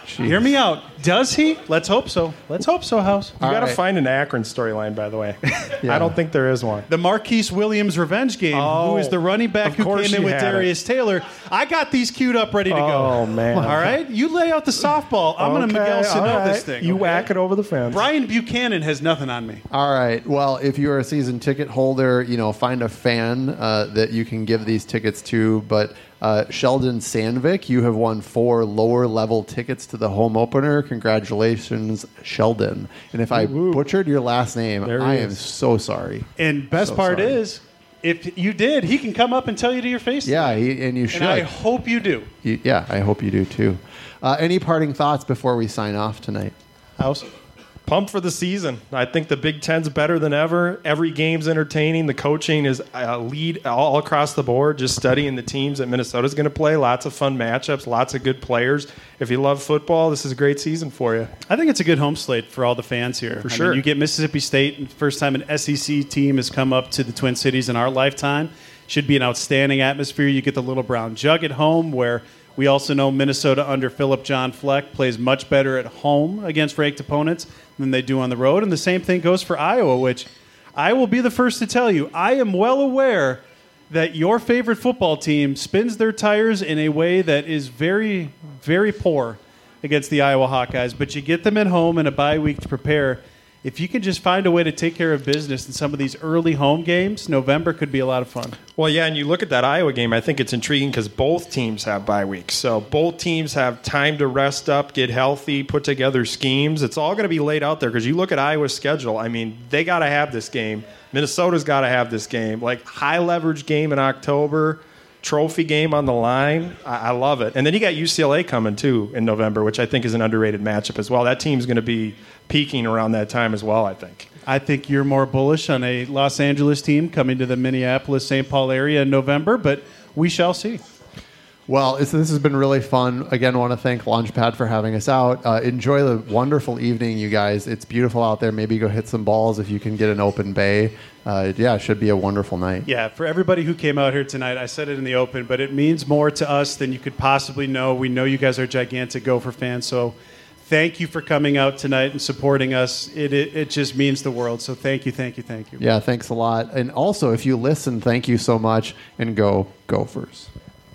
S6: Hear me out. Does he? Let's hope so. Let's hope so, House.
S7: You got to
S5: right.
S7: find an Akron storyline, by the way. I don't think there is one.
S6: The Marquise Williams revenge game. Who is the running back
S7: of
S6: who
S7: course
S6: came in
S7: you
S6: with
S7: had
S6: Darius Taylor? I got these queued up, ready to go.
S7: Oh, man.
S6: All right? You lay out the softball. I'm going to Miguel Sano this thing.
S7: You
S6: okay?
S7: whack it over the fence.
S6: Brian Buchanan has nothing on me.
S5: All right. Well, if you're a season ticket holder, find a fan that you can give these tickets to. But Sheldon Sandvik, you have won 4 lower-level tickets to the home opener. Congratulations, Sheldon. And if I butchered your last name, I am so sorry.
S6: And best part is, if you did, he can come up and tell you to your face.
S5: Yeah, and you should.
S6: And I hope you do.
S5: I hope you do too. Any parting thoughts before we sign off tonight?
S6: House?
S7: Pumped for the season. I think the Big Ten's better than ever. Every game's entertaining. The coaching is a lead all across the board, just studying the teams that Minnesota's going to play. Lots of fun matchups, lots of good players. If you love football, this is a great season for you.
S6: I think it's a good home slate for all the fans here.
S7: For sure.
S6: You get Mississippi State, first time an SEC team has come up to the Twin Cities in our lifetime. Should be an outstanding atmosphere. You get the Little Brown Jug at home, where we also know Minnesota under Philip John Fleck plays much better at home against ranked opponents than they do on the road. And the same thing goes for Iowa, which I will be the first to tell you, I am well aware that your favorite football team spins their tires in a way that is very, very poor against the Iowa Hawkeyes. But you get them at home in a bye week to prepare. If you can just find a way to take care of business in some of these early home games, November could be a lot of fun.
S7: Well, yeah, and you look at that Iowa game, I think it's intriguing because both teams have bye weeks. So both teams have time to rest up, get healthy, put together schemes. It's all going to be laid out there because you look at Iowa's schedule. I mean, they got to have this game. Minnesota's got to have this game. Like, high-leverage game in October, trophy game on the line. I love it. And then you got UCLA coming, too, in November, which I think is an underrated matchup as well. That team's going to be peaking around that time as well, I think.
S6: I think you're more bullish on a Los Angeles team coming to the Minneapolis-St. Paul area in November, but we shall see.
S5: Well, this has been really fun. Again, I want to thank Launchpad for having us out. Enjoy the wonderful evening, you guys. It's beautiful out there. Maybe go hit some balls if you can get an open bay. It should be a wonderful night.
S6: Yeah, for everybody who came out here tonight, I said it in the open, but it means more to us than you could possibly know. We know you guys are gigantic Gopher fans, so thank you for coming out tonight and supporting us. It just means the world. So thank you, thank you, thank you.
S5: Yeah, thanks a lot. And also, if you listen, thank you so much, and go Gophers.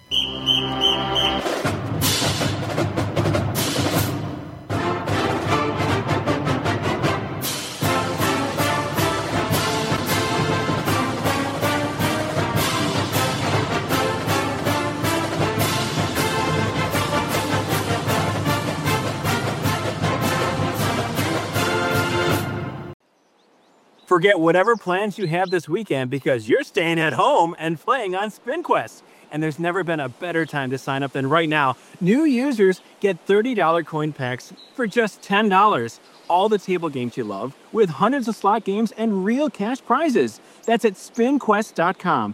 S8: Forget whatever plans you have this weekend because you're staying at home and playing on SpinQuest. And there's never been a better time to sign up than right now. New users get $30 coin packs for just $10. All the table games you love with hundreds of slot games and real cash prizes. That's at spinquest.com.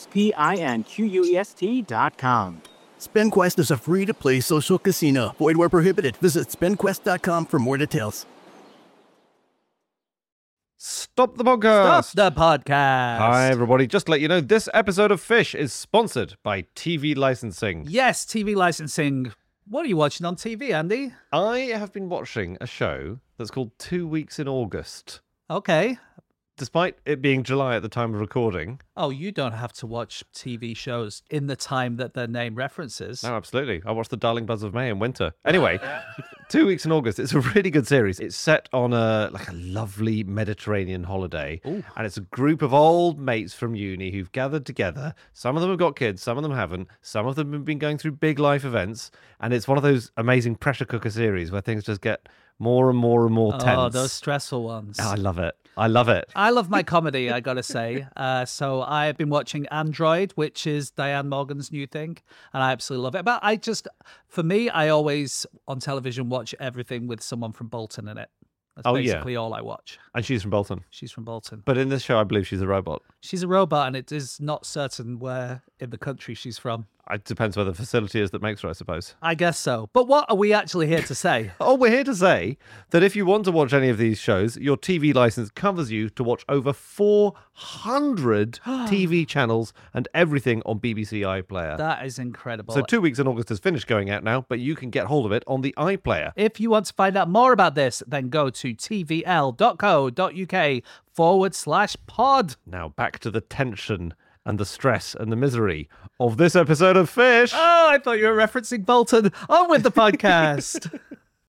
S8: SPINQUEST.com.
S9: SpinQuest is a free-to-play social casino. Void where prohibited. Visit spinquest.com for more details.
S3: Stop the podcast.
S4: Stop the podcast.
S3: Hi, everybody. Just to let you know, this episode of Fish is sponsored by TV licensing.
S4: Yes, TV licensing. What are you watching on TV, Andy?
S3: I have been watching a show that's called 2 Weeks in August.
S4: Okay.
S3: Despite it being July at the time of recording.
S4: Oh, you don't have to watch TV shows in the time that their name references.
S3: No, absolutely. I watched The Darling Buzz of May in winter. Anyway, 2 Weeks in August. It's a really good series. It's set on a lovely Mediterranean holiday.
S4: Ooh.
S3: And it's a group of old mates from uni who've gathered together. Some of them have got kids, some of them haven't. Some of them have been going through big life events. And it's one of those amazing pressure cooker series where things just get more and more and more tense.
S4: Oh, those stressful ones.
S3: Oh, I love it. I love it.
S4: I love my comedy, I gotta say. So I've been watching Android, which is Diane Morgan's new thing, and I absolutely love it. But for me, I always on television watch everything with someone from Bolton in it. That's basically all I watch.
S3: And she's from Bolton.
S4: She's from Bolton.
S3: But in this show, I believe she's a robot.
S4: She's a robot, and it is not certain where in the country she's from.
S3: It depends where the facility is that makes her, I suppose.
S4: I guess so. But what are we actually here to say?
S3: Oh, we're here to say that if you want to watch any of these shows, your TV license covers you to watch over 400 TV channels and everything on BBC iPlayer.
S4: That is incredible.
S3: So 2 Weeks in August has finished going out now, but you can get hold of it on the iPlayer.
S4: If you want to find out more about this, then go to tvl.co.uk/pod.
S3: Now back to the tension and the stress and the misery of this episode of Fish.
S4: Oh, I thought you were referencing Bolton. On with the podcast.